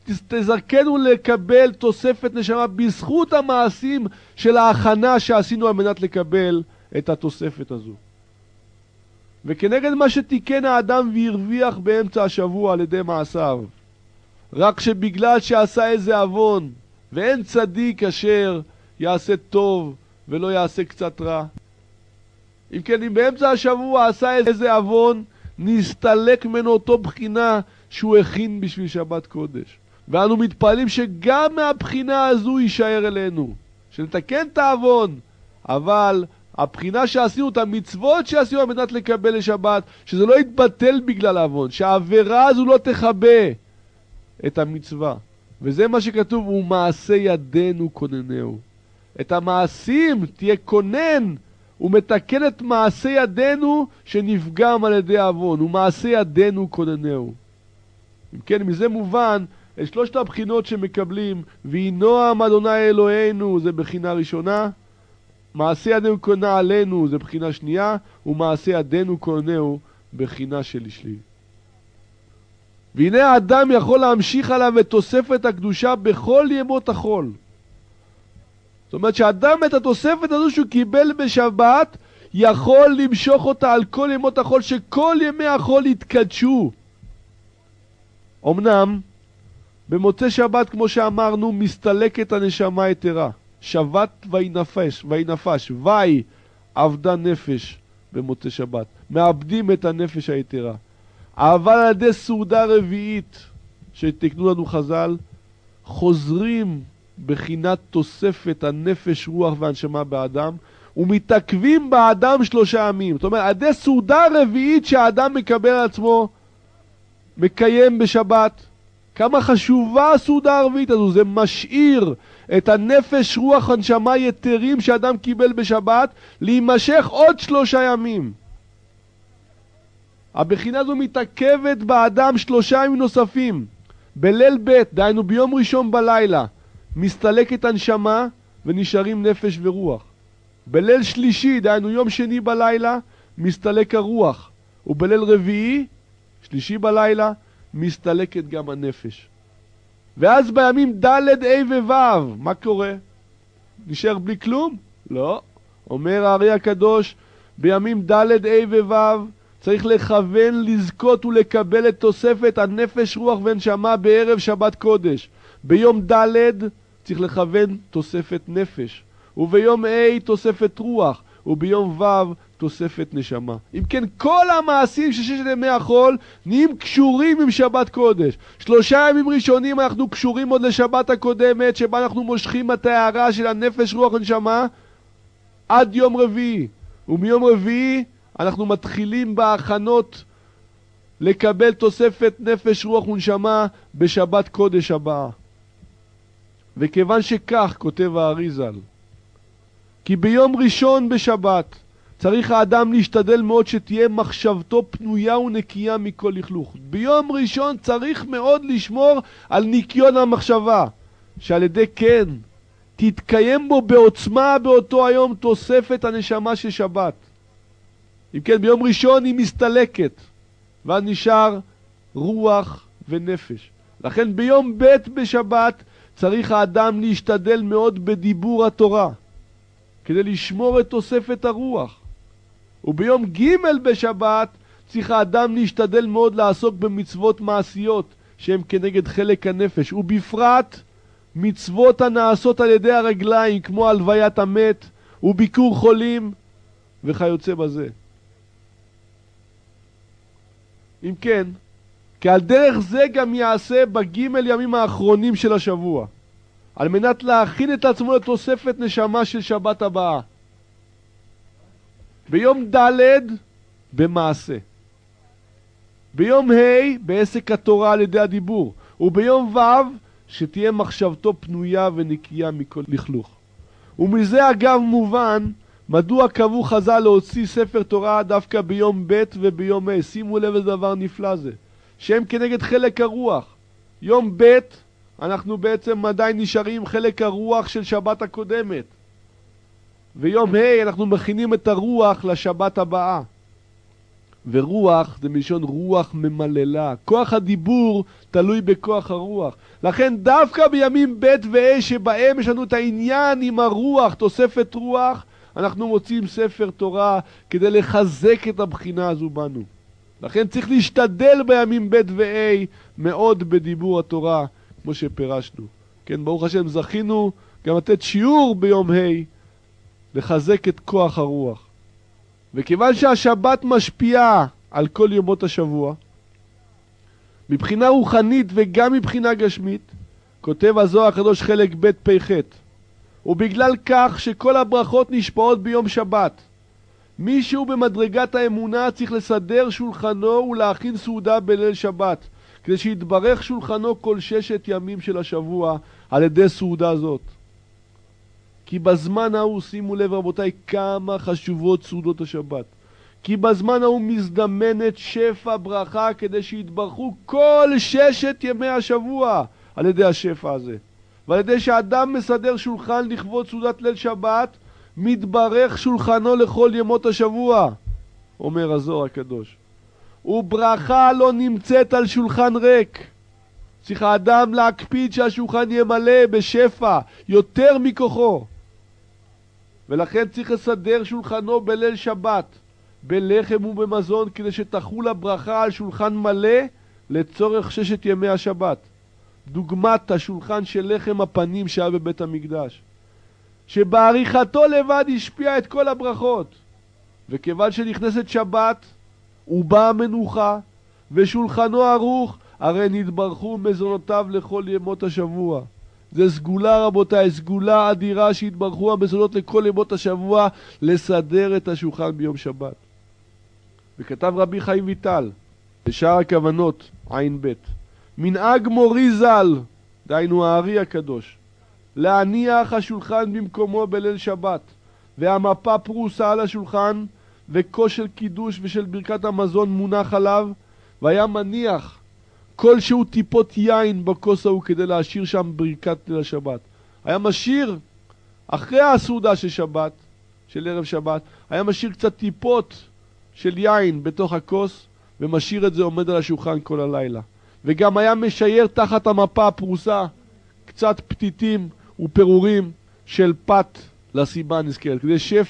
תזכנו לקבל תוספת נשמה בזכות המעשים של ההכנה שעשינו על מנת לקבל את התוספת הזו. וכנגד מה שתיקן האדם והרוויח באמצע השבוע על ידי מעשיו, רק שבגלל שעשה איזה אבון, ואין צדיק אשר יעשה טוב ולא יעשה קצת רע. אם כן, אם באמצע השבוע עשה איזה אבון, נסתלק ממנו אותו בחינה שהוא הכין בשביל שבת קודש. ואנו מתפעלים שגם מהבחינה הזו יישאר אלינו, שנתקן את האבון, אבל הבחינה שעשינו, את המצוות שעשינו על מנת לקבל לשבת, שזה לא יתבטל בגלל האבון, שהעבירה הזו לא תחבא את המצווה. וזה מה שכתוב, ומעשה ידינו כוננהו. את המעשים תהיה כונן, ומתקן את מעשה ידינו שנפגם על ידי האבון, ומעשה ידינו כוננהו. אם כן, מזה מובן, את 3 הבחינות שמקבלים, ויהי נועם אדוני אלוהינו, זה בחינה ראשונה, מעשה ידינו כוננה עלינו, זה בחינה שנייה, ומעשה ידינו כוננהו, בחינה שלישית. והנה האדם יכול להמשיך עליו את תוספת הקדושה בכל ימות החול. זאת אומרת שהאדם את התוספת הזו שהוא קיבל בשבת, יכול למשוך אותה על כל ימות החול, שכל ימי החול יתקדשו. אמנם, במוצאי שבת, כמו שאמרנו, מסתלקת הנשמה יתרה. שבת וינפש, וי עבדה נפש במוצאי שבת. מאבדים את הנפש היתרה. אבל על ידי סעודה רביעית שתקנו לנו חז"ל, חוזרים בחינת תוספת הנפש, רוח והנשמה באדם, ומתעכבים באדם 3 ימים. זאת אומרת, על ידי סעודה רביעית שהאדם מקבל על עצמו, מקיים בשבת. כמה חשובה הסעודה הרביעית הזו, זה משאיר את הנפש, רוח, הנשמה יתרים שאדם קיבל בשבת, להימשך עוד 3 ימים. הבחינה הזו מתעכבת באדם 3 ימים נוספים. בליל ב', דהיינו ביום ראשון בלילה, מסתלקת הנשמה ונשארים נפש ורוח. בליל שלישי, דהיינו יום שני בלילה, מסתלק הרוח. ובליל רביעי, שלישי בלילה, מסתלקת גם הנפש. ואז בימים ד' ה' וו', מה קורה? נשאר בלי כלום? לא. אומר הארי הקדוש, בימים ד' ה' וו' צריך לכוון, לזכות ולקבל את תוספת הנפש, רוח ונשמה בערב שבת קודש. ביום ד' צריך לכוון תוספת נפש, וביום ה' תוספת רוח, וביום ו' תוספת נשמה. אם כן, כל המעשים של 6 ימי החול נהיים קשורים עם שבת קודש. 3 ימים ראשונים אנחנו קשורים עוד לשבת הקודמת, שבה אנחנו מושכים את ההערה של הנפש, רוח ונשמה, עד יום רביעי. ומיום רביעי אנחנו מתחילים בהכנות לקבל תוספת נפש רוח ונשמה בשבת קודש הבאה. וכיוון שכך כותב האריז"ל, כי ביום ראשון בשבת צריך האדם להשתדל מאוד שתהיה מחשבתו פנויה ונקייה מכל לכלוך. ביום ראשון צריך מאוד לשמור על ניקיון המחשבה, שעל ידי כן תתקיים בו בעוצמה באותו היום תוספת הנשמה של שבת. אם כן, ביום ראשון היא מסתלקת, ואז נשאר רוח ונפש. לכן ביום ב' בשבת צריך האדם להשתדל מאוד בדיבור התורה, כדי לשמור את תוספת הרוח. וביום ג' בשבת צריך האדם להשתדל מאוד לעסוק במצוות מעשיות שהן כנגד חלק הנפש, ובפרט מצוות הנעשות על ידי הרגליים, כמו הלוויית המת וביקור חולים וכיוצא בזה. אם כן, כי על דרך זה גם יעשה בגימל ימים האחרונים של השבוע, על מנת להכין את עצמו לתוספת נשמה של שבת הבאה. ביום ד' במעשה, ביום ה' בעסק התורה על ידי הדיבור, וביום ו' שתהיה מחשבתו פנויה ונקייה מכל לכלוך. ומזה אגב מובן מדוע קבעו חז"ל להוציא ספר תורה דווקא ביום ב' וביום ה'. שימו לב איזה דבר נפלא זה, שהם כנגד חלק הרוח. יום ב' אנחנו בעצם עדיין נשארים חלק הרוח של שבת הקודמת, ויום ה' אנחנו מכינים את הרוח לשבת הבאה. ורוח זה מלשון רוח ממללה. כוח הדיבור תלוי בכוח הרוח. לכן דווקא בימים ב' וה' שבהם יש לנו את העניין עם הרוח, תוספת רוח, אנחנו מוצאים ספר תורה כדי לחזק את הבחינה הזו בנו. לכן צריך להשתדל בימים ב' וה' מאוד בדיבור התורה, כמו שפירשנו. כן, ברוך השם זכינו גם לתת שיעור ביום ה' לחזק את כוח הרוח. וכיוון שהשבת משפיעה על כל יומות השבוע, מבחינה רוחנית וגם מבחינה גשמית, כותב הזוהר הקדוש חלק ב' פ"ח, ובגלל כך שכל הברכות נשפעות ביום שבת, מישהו במדרגת האמונה צריך לסדר שולחנו ולהכין סעודה בליל שבת, כדי שיתברך שולחנו כל 6 ימים של השבוע על ידי סעודה זאת. כי בזמן ההוא, שימו לב רבותיי, כמה חשובות סעודות השבת. כי בזמן ההוא מזדמנת שפע ברכה כדי שיתברכו כל 6 ימי השבוע על ידי השפע הזה. ועל ידי שאדם מסדר שולחן לכבוד סעודת ליל שבת, מתברך שולחנו לכל ימות השבוע, אומר הזוהר הקדוש. וברכה לא נמצאת על שולחן ריק. צריך האדם להקפיד שהשולחן יהיה מלא בשפע, יותר מכוחו. ולכן צריך לסדר שולחנו בליל שבת, בלחם ובמזון, כדי שתחול הברכה על שולחן מלא לצורך 6 ימי השבת. דוגמת השולחן של לחם הפנים שהיה בבית המקדש, שבעריכתו לבד השפיע את כל הברכות. וכיוון שנכנסת שבת ובאה מנוחה ושולחנו ערוך, הרי נתברכו מזונותיו לכל ימות השבוע. זה סגולה רבותיי, סגולה אדירה שהתברכו המזונות לכל ימות השבוע לסדר את השולחן ביום שבת. וכתב רבי חיים ויטל בשאר הכוונות עין ב', מנהג מורי ז"ל, דהיינו הארי הקדוש, להניח השולחן במקומו בליל שבת, והמפה פרוסה על השולחן, וכוס של קידוש ושל ברכת המזון מונח עליו, והיה מניח כלשהו טיפות יין בכוס ההוא כדי להשאיר שם ברכת ליל השבת. היה משאיר אחרי הסעודה של שבת, של ערב שבת, היה משאיר קצת טיפות של יין בתוך הכוס, ומשאיר את זה עומד על השולחן כל הלילה. וגם היה משייר תחת המפה הפרוסה קצת פתיתים ופירורים של פת לסיבה נזכרת,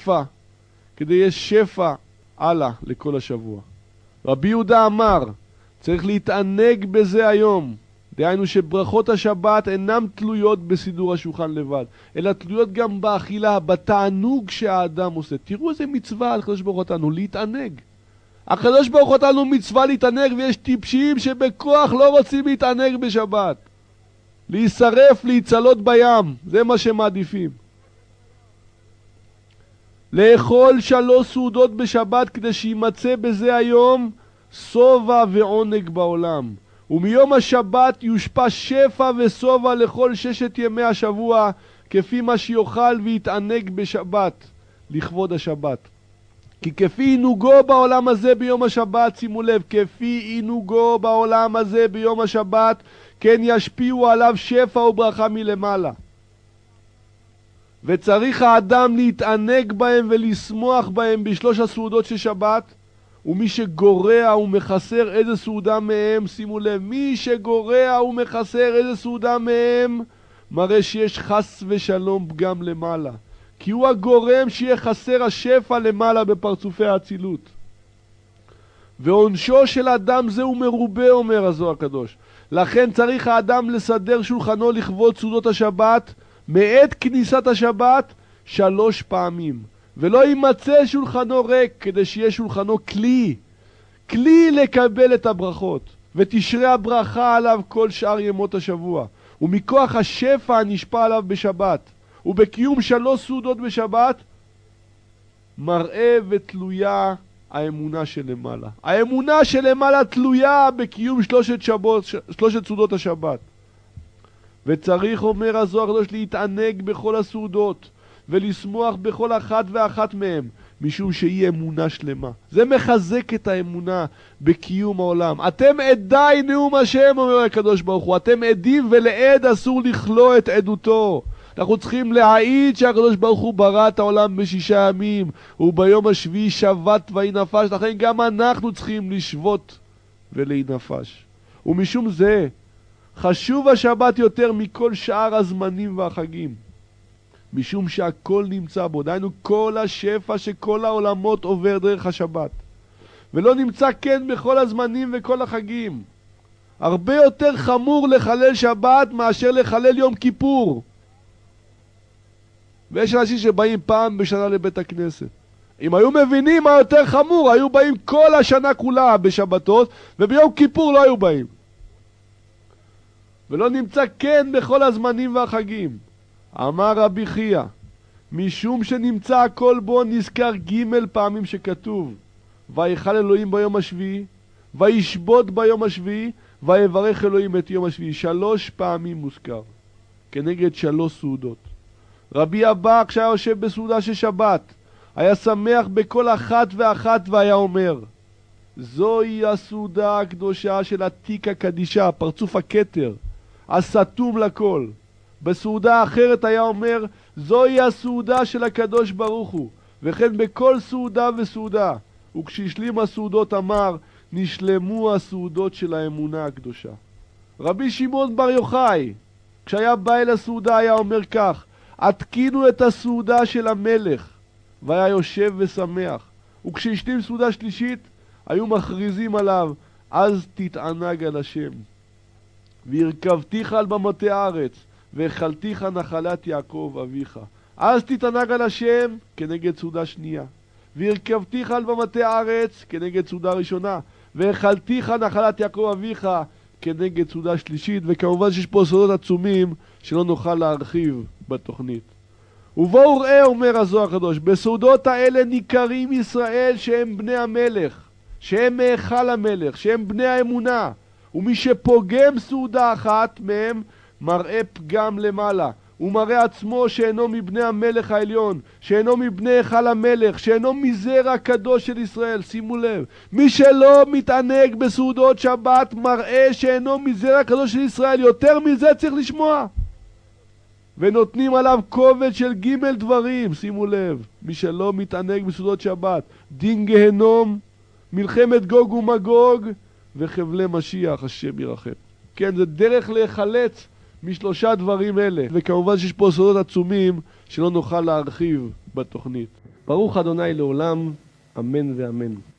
כדי יש שפע הלאה לכל השבוע. רבי יהודה אמר, צריך להתענג בזה היום, דהיינו שברכות השבת אינם תלויות בסידור השולחן לבד, אלא תלויות גם באכילה, בתענוג שהאדם עושה. תראו איזה מצווה הקדוש ברוך הוא אותנו, להתענג. הקדוש ברוך הוא אותנו מצווה להתענג, ויש טיפשים שבכוח לא רוצים להתענג בשבת. להישרף, להיצלות בים, זה מה שמעדיפים. לאכול 3 סעודות בשבת כדי שימצא בזה היום סובה ועונג בעולם. ומיום השבת יושפע שפע וסובה לכל 6 ימי השבוע, כפי מה שיוכל ויתענג בשבת, לכבוד השבת. כי כפי עינוגו בעולם הזה ביום השבת, שימו לב, כפי עינוגו בעולם הזה ביום השבת, כן ישפיעו עליו שפע וברכה מלמעלה. וצריך האדם להתענג בהם ולשמוח בהם ב3 הסעודות של שבת, ומי שגורע ומחסר איזה סעודה מהם, שימו לב, מי שגורע ומחסר איזה סעודה מהם, מראה שיש חס ושלום פגם למעלה. כי הוא הגורם שיהיה חסר השפע למעלה בפרצופי האצילות. ועונשו של אדם זה הוא מרובה, אומר הזוהר הקדוש. לכן צריך האדם לסדר שולחנו לכבוד סעודות השבת, מעת כניסת השבת 3 פעמים. ולא יימצא שולחנו ריק, כדי שיהיה שולחנו כלי לקבל את הברכות. ותשרה הברכה עליו כל שאר ימות השבוע. ומכוח השפע הנשפע עליו בשבת. ובקיום 3 סעודות בשבת, מראה ותלויה האמונה שלמעלה. האמונה שלמעלה תלויה בקיום 3 סעודות השבת. וצריך, אומר הזוהר הקדוש, להתענג בכל הסעודות, ולשמוח בכל אחת ואחת מהם, משום שהיא אמונה שלמה. זה מחזק את האמונה בקיום העולם. אתם עדיי נאום השם, אומר הקדוש ברוך הוא. אתם עדים, ולעד אסור לכלוא את עדותו. אנחנו צריכים להעיד שהקדוש ברוך הוא ברא את העולם ב6 ימים, וביום השביעי שבת וינפש. לכן גם אנחנו צריכים לשבות ולהינפש. ומשום זה חשוב השבת יותר מכל שאר הזמנים והחגים, משום שהכל נמצא בו. דהיינו כל השפע שכל העולמות עובר דרך השבת, ולא נמצא כן בכל הזמנים וכל החגים. הרבה יותר חמור לחלל שבת מאשר לחלל יום כיפור. ויש אנשים שבאים פעם בשנה לבית הכנסת. אם היו מבינים מה יותר חמור, היו באים כל השנה כולה בשבתות, וביום כיפור לא היו באים. ולא נמצא כן בכל הזמנים והחגים. אמר רבי חייא, משום שנמצא הכל בו, נזכר 3 פעמים שכתוב, ויחל אלוהים ביום השביעי, וישבות ביום השביעי, ויברך אלוהים את יום השביעי. 3 פעמים מוזכר, כנגד 3 סעודות. רבי אבא, כשהיה יושב בסעודה של שבת, היה שמח בכל אחת ואחת, והיה אומר, זוהי הסעודה הקדושה של עתיקה קדישה, פרצוף הכתר, הסתום לכל. בסעודה אחרת היה אומר, זוהי הסעודה של הקדוש ברוך הוא, וכן בכל סעודה וסעודה. וכשהשלים הסעודות אמר, נשלמו הסעודות של האמונה הקדושה. רבי שמעון בר יוחאי, כשהיה בא אל הסעודה, היה אומר כך, התקינו את הסעודה של המלך, והיה יושב ושמח. וכשהשלים סעודה שלישית, היו מכריזים עליו, אז תתענג על השם. והרכבתיך על במטה הארץ, והאכלתיך נחלת יעקב אביך. אז תתענג על השם כנגד סעודה שנייה. והרכבתיך על במטה הארץ כנגד סעודה ראשונה. והאכלתיך נחלת יעקב אביך כנגד סעודה שלישית. וכמובן שיש פה סודות עצומים שלא נוכל להרחיב בתוכנית. ובואו ראה, אומר הזוהר הקדוש, בסעודות האלה ניכרים ישראל שהם בני המלך, שהם מאכל המלך, שהם בני האמונה. ומי שפוגם סעודה אחת מהם מראה פגם למעלה. הוא מראה עצמו שאינו מבני המלך העליון, שאינו מבני היכל המלך, שאינו מזרע הקדוש של ישראל. שימו לב, מי שלא מתענג בסעודות שבת מראה שאינו מזרע הקדוש של ישראל. יותר מזה צריך לשמוע. ונותנים עליו כובד של 3 דברים. שימו לב, מי שלא מתענג בסעודות שבת, דין גהנום, מלחמת גוג ומגוג, וחבלי משיח, השם ירחם. כן, זה דרך להיחלץ מ3 דברים אלה. וכמובן שיש פה סודות עצומים שלא נוכל להרחיב בתוכנית. ברוך אדוני לעולם, אמן ואמן.